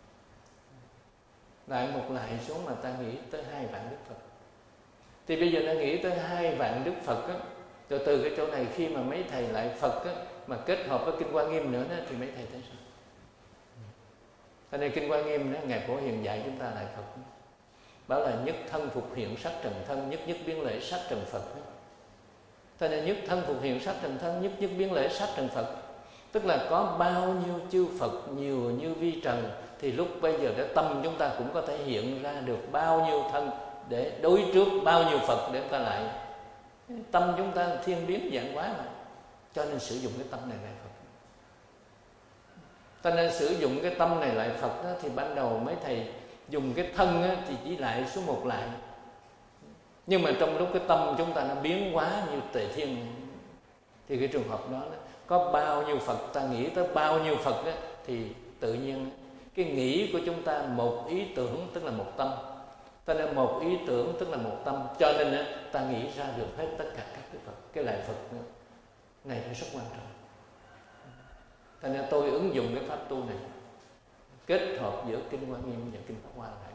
Lại một lại xuống mà ta nghĩ tới 2 vạn Đức Phật. Thì bây giờ ta nghĩ tới 2 vạn Đức Phật á, rồi từ cái chỗ này khi mà mấy thầy lại Phật á, mà kết hợp với Kinh Hoa Nghiêm nữa đó, thì mấy thầy thấy sao? Cho nên Kinh Hoa Nghiêm đó, Ngài Phổ Hiền dạy chúng ta lại Phật, bảo là nhất thân phục hiện sắc trần thân, nhất nhất biến lễ sắc trần Phật. Thế nên nhất thân phục hiện sắc trần thân, nhất nhất biến lễ sắc trần Phật. Tức là có bao nhiêu chư Phật nhiều như vi trần, thì lúc bây giờ cái tâm chúng ta cũng có thể hiện ra được bao nhiêu thân để đối trước bao nhiêu Phật để chúng ta lại. Tâm chúng ta thiên biến vạn hóa mà. Cho nên sử dụng cái tâm này lại Phật. Ta nên sử dụng cái tâm này lại Phật đó, thì ban đầu mấy thầy dùng cái thân đó, thì chỉ lại số một lại. Nhưng mà trong lúc cái tâm chúng ta nó biến hóa như Tề Thiên, thì cái trường hợp đó có bao nhiêu Phật, ta nghĩ tới bao nhiêu Phật đó, thì tự nhiên cái nghĩ của chúng ta một ý tưởng tức là một tâm. Ta nên một ý tưởng tức là một tâm, cho nên ta nghĩ ra được hết tất cả các cái Phật. Cái lại Phật này rất quan trọng. Cho nên tôi ứng dụng cái pháp tu này, kết hợp giữa Kinh Hoa Nghiêm và Kinh Pháp Hoa lại.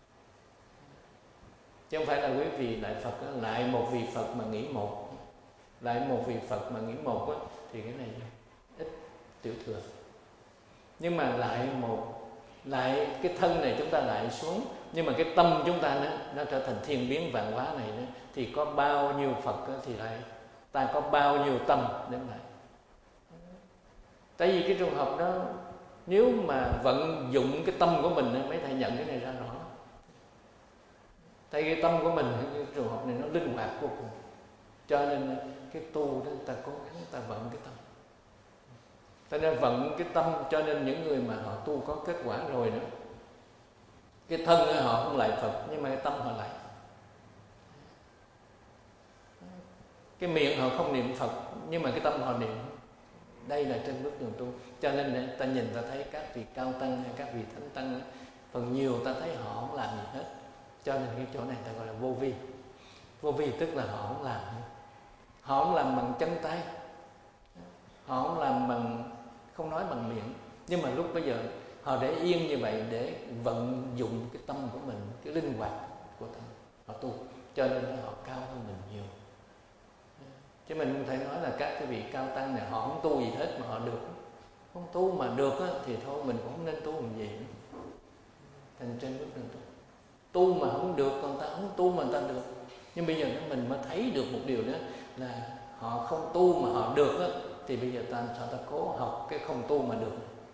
Chứ không phải là quý vị lại Phật lại một vị Phật mà nghĩ một, lại một vị Phật mà nghĩ một đó, thì cái này ít tiểu thừa. Nhưng mà lại cái thân này chúng ta lại xuống, nhưng mà cái tâm chúng ta nó trở thành thiên biến vạn hóa này nữa, thì có bao nhiêu Phật đó, thì lại ta có bao nhiêu tâm đến lại. Tại vì cái trường hợp đó, nếu mà vận dụng cái tâm của mình mấy thầy nhận cái này ra rõ. Tại cái tâm của mình, cái trường hợp này nó linh hoạt vô cùng, cho nên cái tu đó ta cố gắng ta vận cái tâm. Ta nên vận cái tâm, cho nên những người mà họ tu có kết quả rồi nữa, cái thân họ không lại Phật, nhưng mà cái tâm họ lại. Cái miệng họ không niệm Phật, nhưng mà cái tâm họ niệm. Đây là trên bước đường tu. Cho nên ta nhìn ta thấy các vị cao tăng hay các vị thánh tăng, phần nhiều ta thấy họ không làm gì hết. Cho nên cái chỗ này ta gọi là vô vi. Vô vi tức là họ không làm. Họ không làm bằng chân tay, họ không làm bằng, không nói bằng miệng. Nhưng mà lúc bây giờ họ để yên như vậy để vận dụng cái tâm của mình, cái linh hoạt của tâm, họ tu. Cho nên họ cao hơn mình nhiều. Chứ mình không thể nói là các cái vị cao tăng này họ không tu gì hết mà họ được. Không tu mà được á, thì thôi mình cũng không nên tu làm gì nữa. Thành trên bước đường tu, tu mà không được, còn ta không tu mà ta được. Nhưng bây giờ mình mới thấy được một điều đó là họ không tu mà họ được á, thì bây giờ sao ta cố học cái không tu mà được.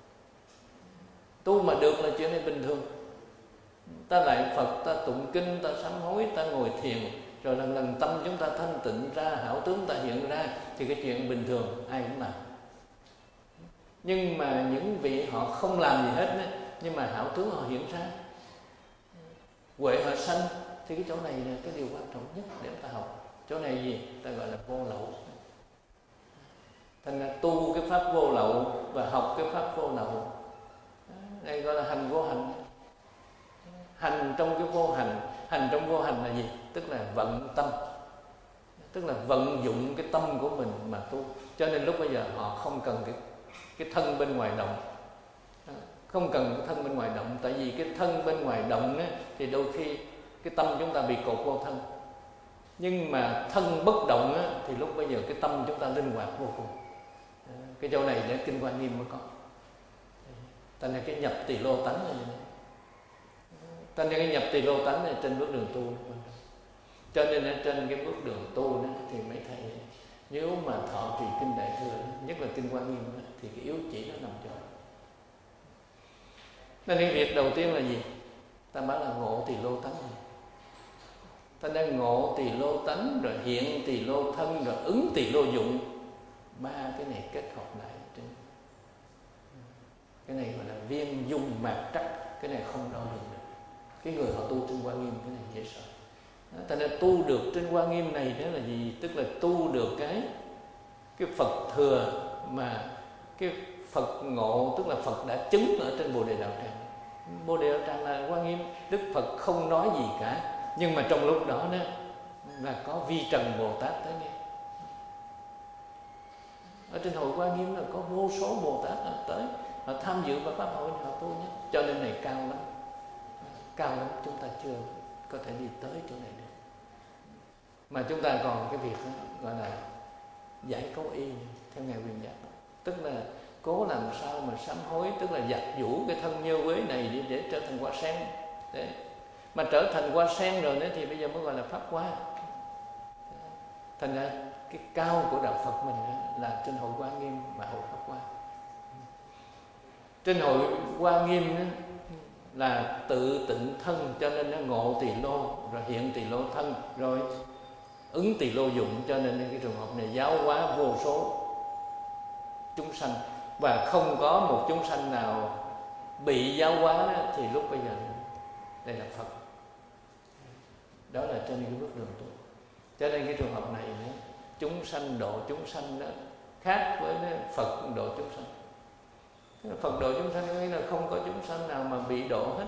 Tu mà được là chuyện này bình thường. Ta lại Phật, ta tụng kinh, ta sám hối, ta ngồi thiền, rồi lần lần tâm chúng ta thanh tịnh ra, hảo tướng ta hiện ra, thì cái chuyện bình thường ai cũng làm. Nhưng mà những vị họ không làm gì hết đó, nhưng mà hảo tướng họ hiện ra, huệ họ sanh, thì cái chỗ này là cái điều quan trọng nhất để ta học. Chỗ này gì? Ta gọi là vô lậu. Thành ra tu cái pháp vô lậu và học cái pháp vô lậu, đây gọi là hành vô hành. Hành trong cái vô hành. Hành trong vô hành là gì? Tức là vận tâm, tức là vận dụng cái tâm của mình mà tu. Cho nên lúc bây giờ họ không cần cái thân bên ngoài động, không cần cái thân bên ngoài động. Tại vì cái thân bên ngoài động á, thì đôi khi cái tâm chúng ta bị cột vô thân. Nhưng mà thân bất động á, thì lúc bây giờ cái tâm chúng ta linh hoạt vô cùng. Cái chỗ này để Kinh Hoa Nghiêm mới có. Ta nên cái nhập tỳ lô tánh là gì này. Ta nên cái nhập tỳ lô tánh này trên bước đường tu. Cho nên ở trên cái bước đường tu đó, thì mấy thầy nếu mà thọ trì Kinh Đại Thừa, nhất là Kinh Hoa Nghiêm đó, thì cái yếu chỉ nó nằm chỗ. Nên cái việc đầu tiên là gì? Ta bảo là ngộ tỳ lô tánh. Ta đang ngộ tỳ lô tánh, rồi hiện tỳ lô thân, rồi ứng tỳ lô dụng. Ba cái này kết hợp lại. Cái này gọi là viên dung mạc trắc. Cái này không đo lường được. Cái người họ tu trên Hoa Nghiêm cái này dễ sợ. Ta nên tu được trên Hoa Nghiêm này đó là gì? Tức là tu được cái Phật thừa, mà cái Phật ngộ, tức là Phật đã chứng ở trên Bồ Đề Đạo Tràng. Bồ Đề Đạo Tràng là Hoa Nghiêm. Đức Phật không nói gì cả, nhưng mà trong lúc đó là có Vi Trần Bồ Tát tới nghe. Ở trên hội Hoa Nghiêm là có vô số Bồ Tát tới, họ tham dự vào pháp hội, họ tu nhé. Cho nên này cao lắm, cao lắm, chúng ta chưa có thể đi tới chỗ này được. Mà chúng ta còn cái việc đó, gọi là giải cấu y theo Ngài Quyền Giác. Tức là cố làm sao mà sám hối, tức là giặt vũ cái thân nhơ quế này để trở thành hoa sen. Đấy. Mà trở thành hoa sen rồi thì bây giờ mới gọi là pháp hoa. Thành ra cái cao của đạo Phật mình là trên hội Hoa Nghiêm và hội Pháp Hoa. Trên hội Hoa Nghiêm là tự tịnh thân, cho nên nó ngộ tỳ lô, rồi hiện tỳ lô thân, rồi ứng tỳ lô dụng. Cho nên cái trường hợp này giáo hóa vô số chúng sanh. và không có một chúng sanh nào bị giáo hóa đó, thì lúc bây giờ đây là Phật. Đó là trên cái bước đường tu. Cho nên cái trường hợp này nữa, chúng sanh độ chúng sanh đó khác với Phật độ chúng sanh. Phật độ chúng sanh có nghĩa là không có chúng sanh nào mà bị độ hết.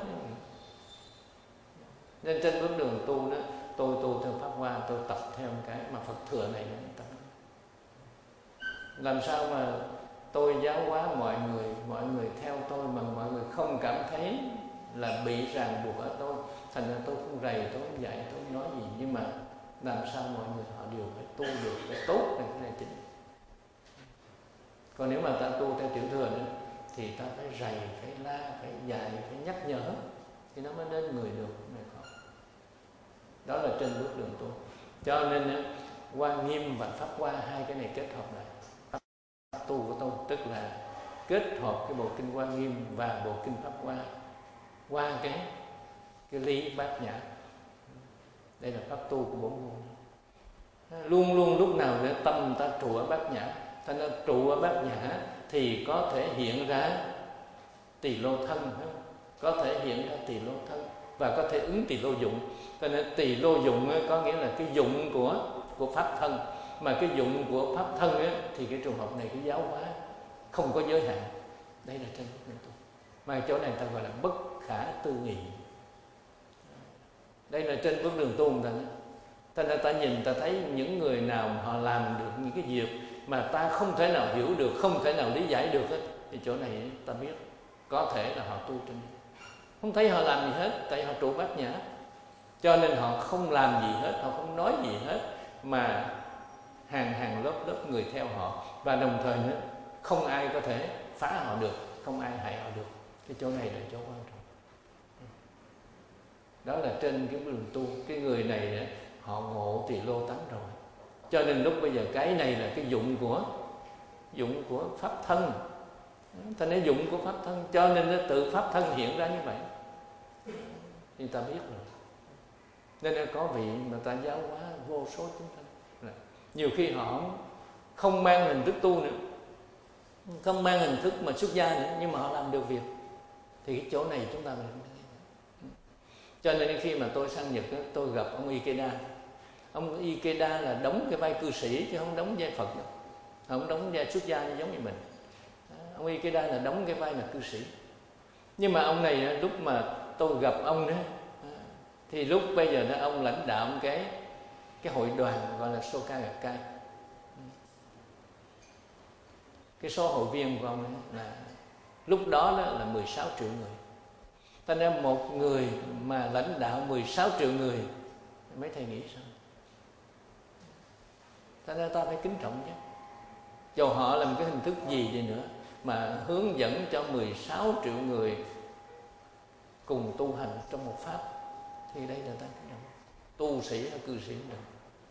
Nên trên bước đường tu đó, tôi tu theo Pháp Hoa, tôi tập theo cái mà Phật thừa này nữa. Làm sao mà tôi giáo hóa mọi người theo tôi mà mọi người không cảm thấy là bị ràng buộc ở tôi. Thành ra tôi không rầy, tôi không dạy, tôi không nói gì. Nhưng mà làm sao mọi người họ đều phải tu được, phải tốt này, cái này chính. Còn nếu mà ta tu theo tiểu thừa nữa thì ta phải rầy, phải la, phải dạy, phải nhắc nhở thì nó mới đến người được. Này không. Đó là trên bước đường tu. Cho nên Quan Nghiêm và Pháp Hoa, hai cái này kết hợp lại. Pháp tu của tôi tức là kết hợp cái bộ kinh Quan Nghiêm và bộ kinh Pháp Hoa qua cái lý Bát Nhã. Đây là pháp tu của bốn môn. Luôn luôn lúc nào để tâm ta trụ ở Bát Nhã. Thành ra trụ ở Bát Nhã thì có thể hiện ra tỳ lô thân, có thể hiện ra tỳ lô thân và có thể ứng tỳ lô dụng. Cho nên tỳ lô dụng có nghĩa là cái dụng của pháp thân, mà cái dụng của pháp thân thì cái trường hợp này cái giáo hóa không có giới hạn. Đây là trên bước đường tu. Mà chỗ này ta gọi là bất khả tư nghị. Đây là trên bước đường tu người ta nói. Thành ra ta nhìn ta thấy những người nào họ làm được những cái việc mà ta không thể nào hiểu được, không thể nào lý giải được thì chỗ này ta biết có thể là họ tu trên đây. Không thấy họ làm gì hết, tại họ trụ Bát Nhã. Cho nên họ không làm gì hết, họ không nói gì hết, mà hàng lớp người theo họ. Và đồng thời nữa, không ai có thể phá họ được, không ai hại họ được. Cái chỗ này là chỗ quan trọng. Đó là trên cái đường tu. Cái người này họ ngộ tỳ lô tánh rồi. Cho nên lúc bây giờ cái này là cái dụng của pháp thân. Ta nói dụng của pháp thân, cho nên nó tự pháp thân hiện ra như vậy. Thì ta biết rồi. Nên là có vị mà ta giáo hóa vô số chúng sanh. Nhiều khi họ không mang hình thức tu nữa, không mang hình thức mà xuất gia nữa, nhưng mà họ làm được việc. Thì cái chỗ này chúng ta phải. Cho nên khi mà tôi sang Nhật tôi gặp ông Ikeda. Ông Ikeda là đóng cái vai cư sĩ chứ không đóng vai Phật đâu. Không đóng vai xuất gia giống như mình. Ông Ikeda là đóng cái vai là cư sĩ. Nhưng mà ông này lúc mà tôi gặp ông đó, thì lúc bây giờ ông lãnh đạo cái hội đoàn gọi là Soka Gakkai. Cái số hội viên của ông là lúc đó là 16 triệu người. Ta nên một người mà lãnh đạo 16 triệu người, mấy thầy nghĩ sao? Ta nên ta phải kính trọng chứ. Dù họ làm cái hình thức gì đi nữa mà hướng dẫn cho 16 triệu người cùng tu hành trong một pháp, thì đây là ta kính trọng. Tu sĩ hay cư sĩ được.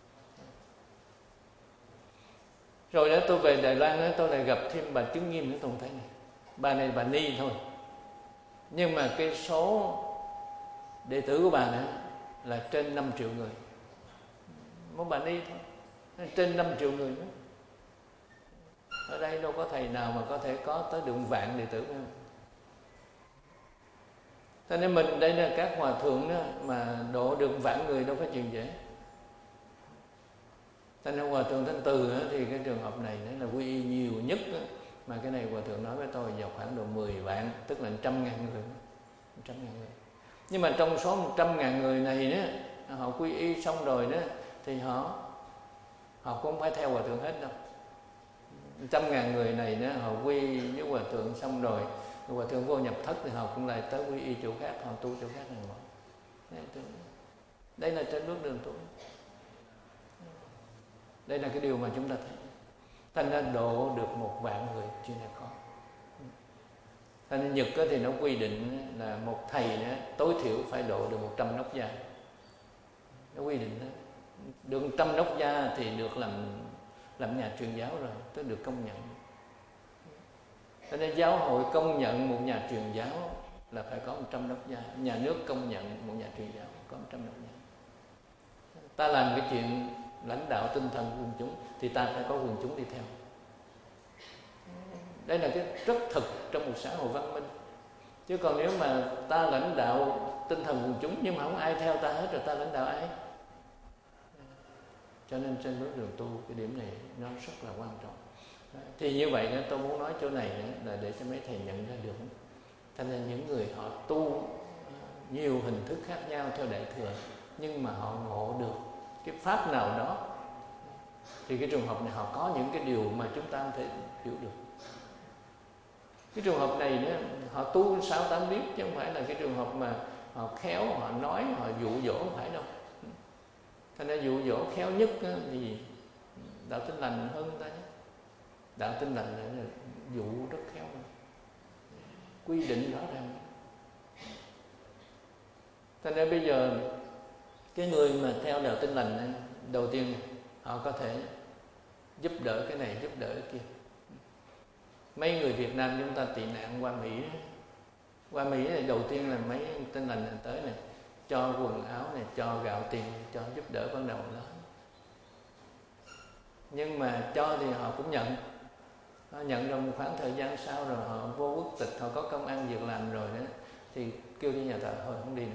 Rồi đó tôi về Đài Loan đó, tôi lại gặp thêm bà Chứng Nghiêm nữa, tôi thấy này. Bà này bà ni thôi, nhưng mà cái số đệ tử của bà này là trên 5 triệu người. Một bà ni thôi, trên 5 triệu người nữa. Ở đây đâu có thầy nào mà có thể có tới được vạn đệ tử nữa. Cho nên mình đây là các hòa thượng đó, mà độ được vạn người đâu phải chuyện dễ. Cho nên hòa thượng Thanh Từ thì cái trường hợp này là quy y nhiều nhất đó. Mà cái này hòa thượng nói với tôi vào khoảng độ 10 vạn, tức là 100.000 người. 100.000 người. Nhưng mà trong số 100.000 người này đó, họ quy y xong rồi đó, thì họ cũng không phải theo hòa thượng hết đâu. 100.000 người này đó, họ quy với hòa thượng xong rồi, hòa thượng vô nhập thất thì họ cũng lại tới quy y chỗ khác, họ tu chỗ khác này. Đây là trên bước đường tu. Đây là cái điều mà chúng ta thấy. Thành ra độ được 1 vạn người chuyện này khó. Thành ra Nhật thì nó quy định là một thầy tối thiểu phải độ được 100 nóc gia. Nó quy định đó. Được 100 nóc gia thì được làm nhà truyền giáo rồi, tức được công nhận. Cho nên giáo hội công nhận một nhà truyền giáo là phải có 100 nóc gia. Nhà nước công nhận một nhà truyền giáo có 100 nóc gia. Ta làm cái chuyện lãnh đạo tinh thần quần chúng thì ta phải có quần chúng đi theo. Đây là cái rất thực trong một xã hội văn minh. Chứ còn nếu mà ta lãnh đạo tinh thần quần chúng nhưng mà không ai theo ta hết, rồi ta lãnh đạo ai? Cho nên trên bước đường tu, cái điểm này nó rất là quan trọng. Thì như vậy tôi muốn nói chỗ này là để cho mấy thầy nhận ra được. Cho nên những người họ tu nhiều hình thức khác nhau theo Đại Thừa, nhưng mà họ ngộ được cái pháp nào đó, thì cái trường hợp này họ có những cái điều mà chúng ta không thể hiểu được. Cái trường hợp này nữa, họ tu 6-8 biết, chứ không phải là cái trường hợp mà họ khéo, họ nói, họ dụ dỗ, không phải đâu. Thành ra dụ dỗ khéo nhất thì Đạo Tin Lành hơn ta nhé. Đạo Tin Lành là dụ rất khéo, quy định rõ ràng. Thành ra bây giờ cái người mà theo Đạo Tin Lành, đầu tiên họ có thể giúp đỡ cái này, giúp đỡ cái kia. Mấy người Việt Nam chúng ta tị nạn qua Mỹ. Qua Mỹ này đầu tiên là mấy Tin Lành này tới này, cho quần áo này, cho gạo tiền, cho giúp đỡ ban đầu đó. Nhưng mà cho thì họ cũng nhận. Họ nhận rồi một khoảng thời gian sau rồi họ vô quốc tịch, họ có công ăn việc làm rồi đó, thì kêu đi nhà thờ, thôi không đi nữa.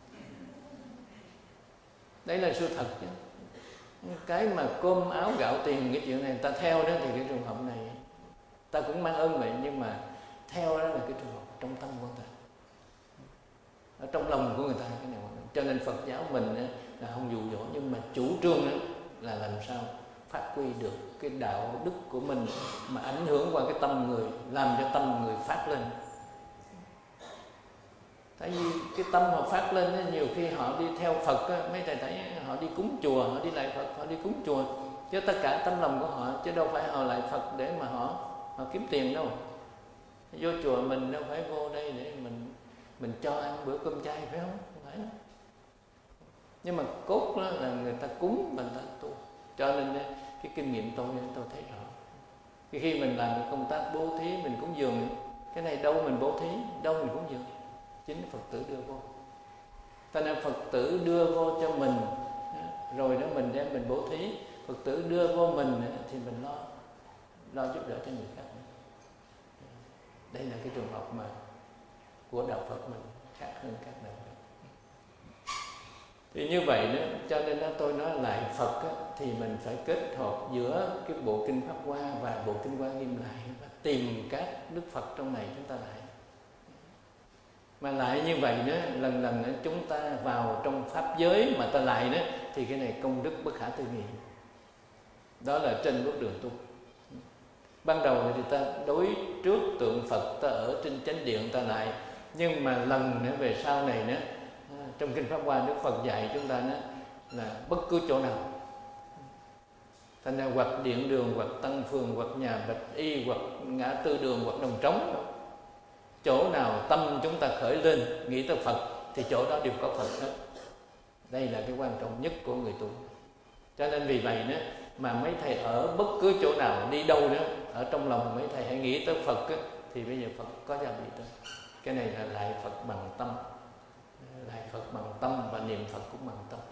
Đấy là sự thật chứ. Cái mà cơm áo gạo tiền, cái chuyện này ta theo đó, thì cái trường hợp này ta cũng mang ơn vậy, nhưng mà theo đó là cái trường hợp trong tâm của ta, ở trong lòng của người ta cái này. Cho nên Phật giáo mình là không dụ dỗ, nhưng mà chủ trương là làm sao phát huy được cái đạo đức của mình mà ảnh hưởng qua cái tâm người, làm cho tâm người phát lên. Tại vì cái tâm họ phát lên, nhiều khi họ đi theo Phật, mấy thầy thấy họ đi cúng chùa, họ đi lại Phật, họ đi cúng chùa, chứ tất cả tấm lòng của họ, chứ đâu phải họ lại Phật để mà họ kiếm tiền đâu. Vô chùa mình đâu phải vô đây để mình cho ăn bữa cơm chay, phải không? Không phải. Nhưng mà cốt đó là người ta cúng và người ta tu. Cho nên cái kinh nghiệm tôi thấy rõ. Khi mình làm công tác bố thí, mình cúng dường, cái này đâu mình bố thí, đâu mình cúng dường, chính Phật tử đưa vô. Cho nên Phật tử đưa vô cho mình, rồi đó mình đem mình bố thí. Phật tử đưa vô mình thì mình lo giúp đỡ cho người khác. Đây là cái trường hợp mà của đạo Phật mình khác hơn các đạo Phật. Thì như vậy đó, cho nên đó tôi nói lại Phật thì mình phải kết hợp giữa cái bộ kinh Pháp Hoa và bộ kinh Hoa Nghiêm lại, và tìm các Đức Phật trong này chúng ta lại. Mà lại như vậy đó, lần lần chúng ta vào trong pháp giới mà ta lại đó, thì cái này công đức bất khả tư nghị. Đó là trên bước đường tu. Ban đầu thì ta đối trước tượng Phật, ta ở trên chánh điện ta lại. Nhưng mà lần nữa về sau này nữa, trong kinh Pháp Hoa Đức Phật dạy chúng ta đó, là bất cứ chỗ nào. Thành ra hoặc điện đường, hoặc tăng phường, hoặc nhà bạch y, hoặc ngã tư đường, hoặc đồng trống, chỗ nào tâm chúng ta khởi lên nghĩ tới Phật thì chỗ đó đều có Phật hết. Đây là cái quan trọng nhất của người tu. Cho nên vì vậy đó, mà mấy thầy ở bất cứ chỗ nào, đi đâu đó, ở trong lòng mấy thầy hãy nghĩ tới Phật thì bây giờ Phật có gia bị tới. Cái này là lại Phật bằng tâm. Lại Phật bằng tâm và niệm Phật cũng bằng tâm.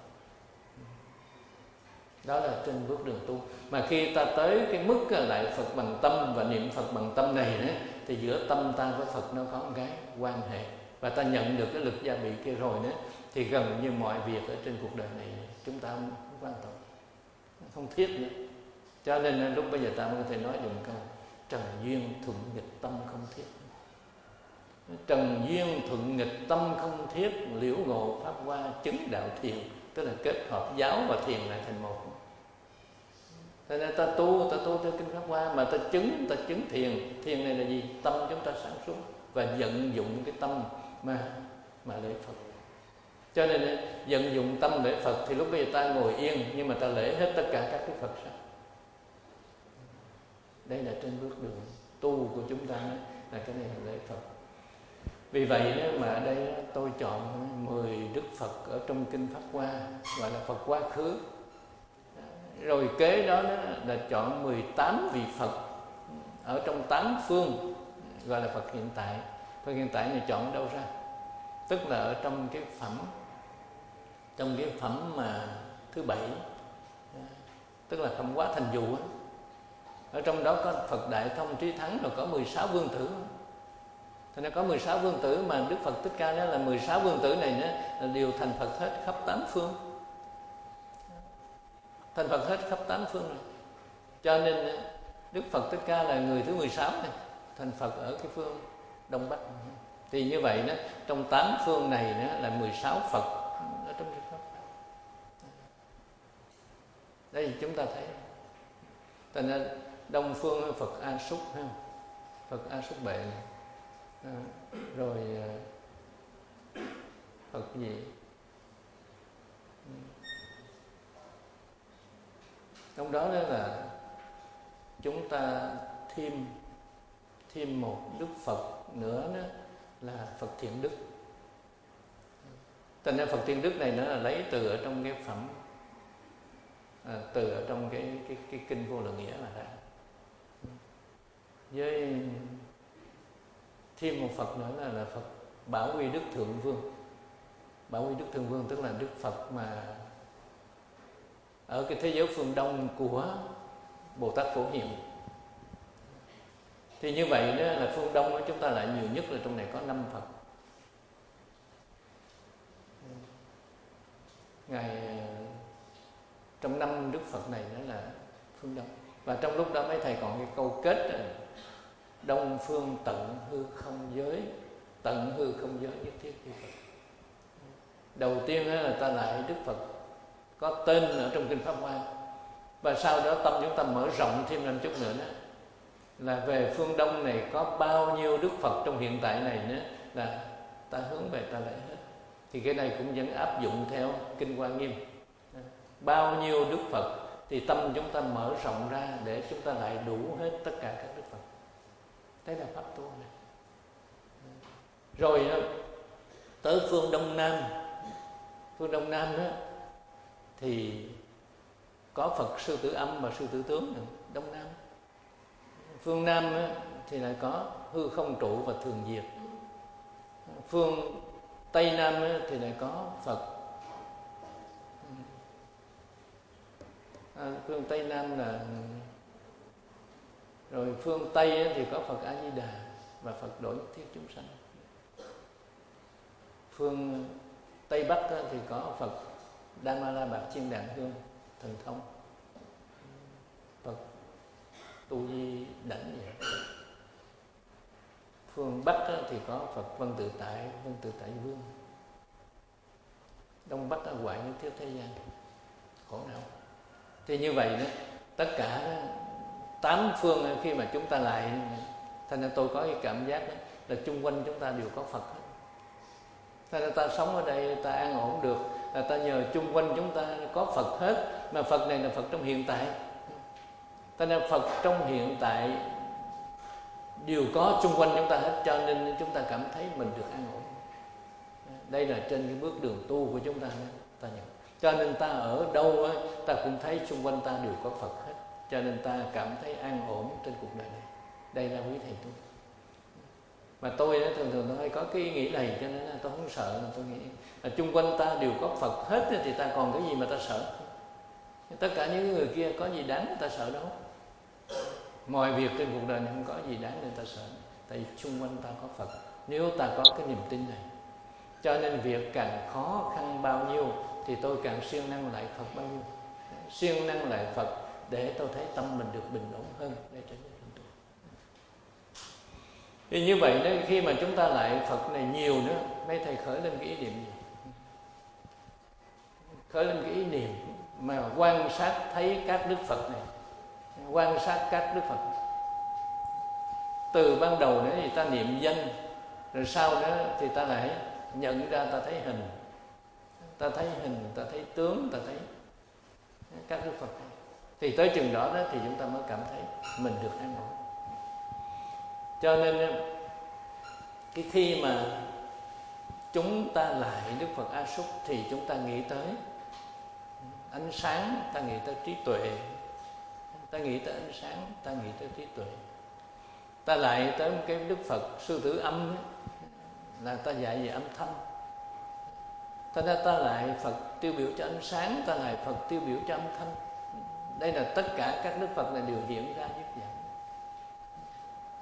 Đó là trên bước đường tu. Mà khi ta tới cái mức lại Phật bằng tâm và niệm Phật bằng tâm này đó, thì giữa tâm ta với Phật nó có một cái quan hệ, và ta nhận được cái lực gia bị kia rồi đó, thì gần như mọi việc ở trên cuộc đời này chúng ta không quan trọng, không thiết nữa. Cho nên lúc bây giờ ta mới có thể nói được câu trần duyên thuận nghịch tâm không thiết. Trần duyên thuận nghịch tâm không thiết, liễu ngộ pháp hoa chứng đạo thiền. Tức là kết hợp giáo và thiền lại thành một. Thế nên ta tu theo kinh Pháp Hoa mà ta chứng thiền. Thiền này là gì? Tâm chúng ta sáng suốt và vận dụng cái tâm mà lễ Phật. Cho nên vận dụng tâm lễ Phật thì lúc bây giờ ta ngồi yên, nhưng mà ta lễ hết tất cả các cái Phật sao. Đây là trên bước đường tu của chúng ta, là cái này là lễ Phật. Vì vậy đó, mà ở đây tôi chọn 10 Đức Phật ở trong kinh Pháp Hoa, gọi là Phật quá khứ. Rồi kế đó là chọn 18 vị Phật ở trong 8 phương, gọi là Phật hiện tại. Phật hiện tại này chọn ở đâu ra? Tức là ở trong cái phẩm mà thứ 7, tức là phẩm quá thành dụ. Ở trong đó có Phật Đại Thông Trí Thắng, rồi có 16 vương tử. Thành ra có 16 vương tử, mà Đức Phật Thích Ca đó là 16 vương tử này đó, là đều thành Phật hết khắp 8 phương. Thành Phật hết khắp 8 phương rồi. Cho nên Đức Phật Thích Ca là người thứ 16 này, thành Phật ở cái phương Đông Bắc. Thì như vậy đó, trong 8 phương này đó là 16 Phật ở trong Phật. Đây chúng ta thấy. Thành ra Đông phương Phật A Súc, Phật A Súc Bệ này. Rồi Phật gì? Trong đó là chúng ta thêm một Đức Phật nữa đó, là Phật Thiện Đức. Thành ra Phật Thiện Đức này nó là lấy từ ở trong cái phẩm, từ ở trong cái kinh Vô Lượng Nghĩa mà ra. Với thêm một Phật nữa là Phật Bảo Uy Đức Thượng Vương. Bảo Uy Đức Thượng Vương tức là Đức Phật mà ở cái thế giới phương Đông của Bồ Tát Phổ Hiền. Thì như vậy đó là phương Đông của chúng ta lại nhiều nhất là trong này có 5 Phật. Ngài trong 5 Đức Phật này đó là phương Đông. Và trong lúc đó mấy thầy còn cái câu kết là Đông phương tận hư không giới, tận hư không giới nhất thiết chư Phật. Đầu tiên là ta lại Đức Phật có tên ở trong kinh Pháp Hoa, và sau đó tâm chúng ta mở rộng thêm lên chút nữa đó, là về phương Đông này có bao nhiêu Đức Phật trong hiện tại này nữa là ta hướng về ta lễ hết. Thì cái này cũng vẫn áp dụng theo kinh Hoa Nghiêm. Bao nhiêu Đức Phật thì tâm chúng ta mở rộng ra để chúng ta lại đủ hết tất cả các Đức Phật. Đấy là pháp tu này. Rồi tới phương Đông Nam. Phương Đông Nam đó thì có Phật Sư Tử Âm và Sư Tử Tướng nữa, Đông Nam. Phương Nam đó, thì lại có hư không trụ và thường diệt. Phương Tây Nam đó, thì lại có Phật phương Tây Nam là rồi phương Tây thì có Phật A Di Đà và Phật Độ Nhất Thiết Chúng Sanh. Phương Tây Bắc thì có Phật Đa Ma La Bạc Chiên Đàn Hương Thần Thông, Phật Tu Di Đảnh vậy. Phương Bắc thì có Phật Vân Tự Tại Vương. Đông Bắc là hoại nhất thiết thế gian, khổ não. Thì như vậy đó, tất cả đó, 8 phương khi mà chúng ta lại, thành ra tôi có cái cảm giác đó, là chung quanh chúng ta đều có Phật hết. Thành ra ta sống ở đây ta an ổn được là ta nhờ chung quanh chúng ta có Phật hết. Mà Phật này là Phật trong hiện tại. Thành ra Phật trong hiện tại đều có chung quanh chúng ta hết, cho nên chúng ta cảm thấy mình được an ổn. Đây là trên cái bước đường tu của chúng ta ta nhận. Cho nên ta ở đâu ta cũng thấy xung quanh ta đều có Phật hết, cho nên ta cảm thấy an ổn trên cuộc đời này. Đây là quý thầy tu. Mà tôi thường tôi hay có cái ý nghĩ này, cho nên là tôi không sợ. Tôi nghĩ là chung quanh ta đều có Phật hết thì ta còn cái gì mà ta sợ. Tất cả những người kia có gì đáng người ta sợ đâu. Mọi việc trên cuộc đời này không có gì đáng để ta sợ, tại vì xung quanh ta có Phật. Nếu ta có cái niềm tin này, cho nên việc càng khó khăn bao nhiêu thì tôi càng siêng năng lại Phật bao nhiêu. Siêng năng lại Phật để tôi thấy tâm mình được bình ổn hơn để trở nên tu. Thì như vậy đó, khi mà chúng ta lại Phật này nhiều nữa, mấy thầy khởi lên cái ý niệm gì? Khởi lên cái ý niệm mà quan sát thấy các Đức Phật này, quan sát các Đức Phật. Từ ban đầu nữa thì ta niệm danh, rồi sau đó thì ta lại nhận ra ta thấy hình, ta thấy tướng, ta thấy các Đức Phật. Thì tới chừng đó thì chúng ta mới cảm thấy mình được an ổn. Cho nên cái khi mà chúng ta lại Đức Phật A Súc thì chúng ta nghĩ tới ánh sáng, ta nghĩ tới trí tuệ, ta nghĩ tới ánh sáng, ta nghĩ tới trí tuệ. Ta lại tới một cái Đức Phật Sư Tử Âm ấy, là ta dạy về âm thanh. Thành ra ta lại Phật tiêu biểu cho ánh sáng, ta lại Phật tiêu biểu cho âm thanh. Đây là tất cả các Đức Phật này đều hiện ra như vậy.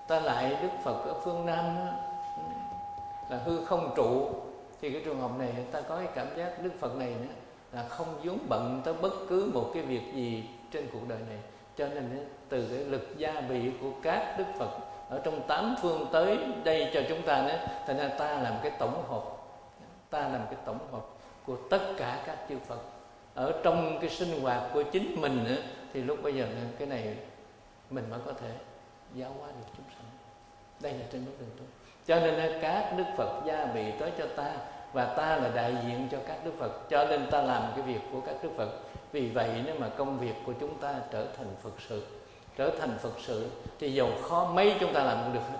ta lại Đức Phật ở phương Nam đó, là hư không trụ, thì cái trường hợp này ta có cái cảm giác Đức Phật này nữa là không vướng bận tới bất cứ một cái việc gì trên cuộc đời này. Cho nên từ cái lực gia bị của các Đức Phật ở trong 8 phương tới đây cho chúng ta nữa, thành ra ta làm cái tổng hợp, ta làm cái tổng hợp của tất cả các chư Phật ở trong cái sinh hoạt của chính mình nữa, thì lúc bây giờ cái này mình mới có thể giáo hóa được chúng sanh. Đây là trên bước đường tu. Cho nên các Đức Phật gia bị tới cho ta, và ta là đại diện cho các Đức Phật, cho nên ta làm cái việc của các Đức Phật. Vì vậy nếu mà công việc của chúng ta trở thành Phật sự, trở thành Phật sự thì dầu khó mấy chúng ta làm cũng được hết.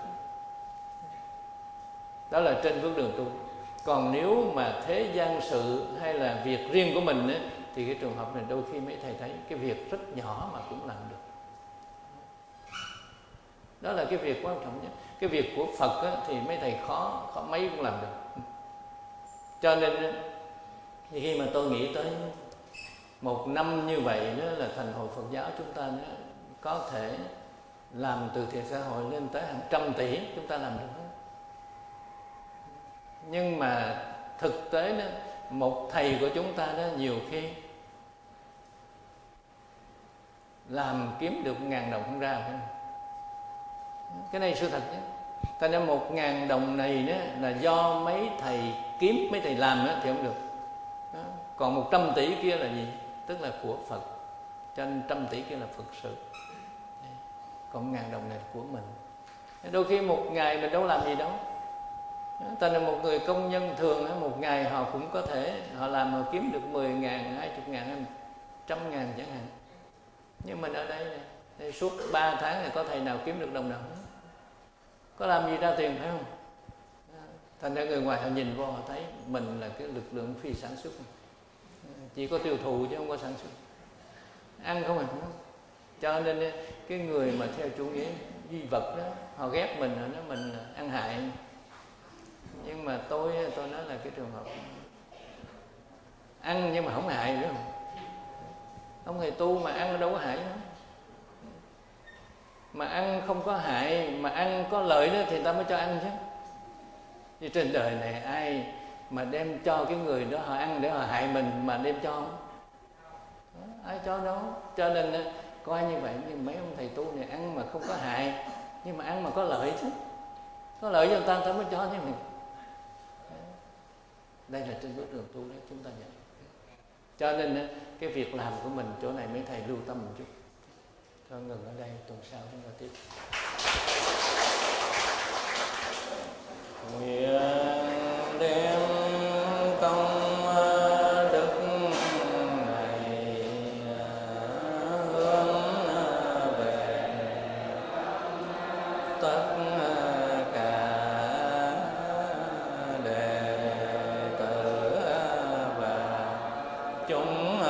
Đó là trên bước đường tu. Còn nếu mà thế gian sự hay là việc riêng của mình ấy, thì cái trường hợp này đôi khi mấy thầy thấy cái việc rất nhỏ mà cũng làm được. Đó là cái việc quan trọng nhất. Cái việc của Phật á, thì mấy thầy khó mấy cũng làm được. Cho nên khi mà tôi nghĩ tới một năm như vậy đó là thành hội Phật giáo chúng ta đó, có thể làm từ thiện xã hội lên tới hàng trăm tỷ, chúng ta làm được hết. Nhưng mà thực tế đó, một thầy của chúng ta đó nhiều khi làm kiếm được 1.000 đồng không ra. Cái này sự thật nhé. Thành ra 1.000 đồng này đó là do mấy thầy kiếm, mấy thầy làm đó, thì không được đó. Còn 100 tỷ kia là gì? Tức là của Phật. Cho nên 100 tỷ kia là Phật sự. Còn 1.000 đồng này là của mình. Đôi khi một ngày mình đâu làm gì đâu. Thành ra một người công nhân thường một ngày họ cũng có thể họ làm họ kiếm được 10.000, 20.000, 100.000 chẳng hạn. Nhưng mình ở đây này, suốt 3 tháng này có thầy nào kiếm được đồng nào hết. Có làm gì ra tiền phải không? Thành ra người ngoài họ nhìn vô họ thấy mình là cái lực lượng phi sản xuất, chỉ có tiêu thụ chứ không có sản xuất, ăn không à. Cho nên cái người mà theo chủ nghĩa duy vật đó, họ ghét mình, họ nói mình ăn hại. Nhưng mà tôi nói là cái trường hợp ăn nhưng mà không hại nữa. Ông thầy tu mà ăn đâu có hại nữa. Mà ăn không có hại, mà ăn có lợi đó thì ta mới cho ăn chứ. Chứ trên đời này ai mà đem cho cái người đó họ ăn để họ hại mình mà đem cho không? Ai cho đâu. Cho nên coi như vậy, nhưng mấy ông thầy tu này ăn mà không có hại, nhưng mà ăn mà có lợi chứ. Có lợi cho người ta mới cho chứ mình. Đây là trên bước đường tu đấy chúng ta nhận. Cho nên cái việc làm của mình chỗ này mấy thầy lưu tâm một chút. Cho ngừng ở đây, tuần sau chúng ta tiếp. Nguyện đem công đức này hướng về tất cả đệ tử và chúng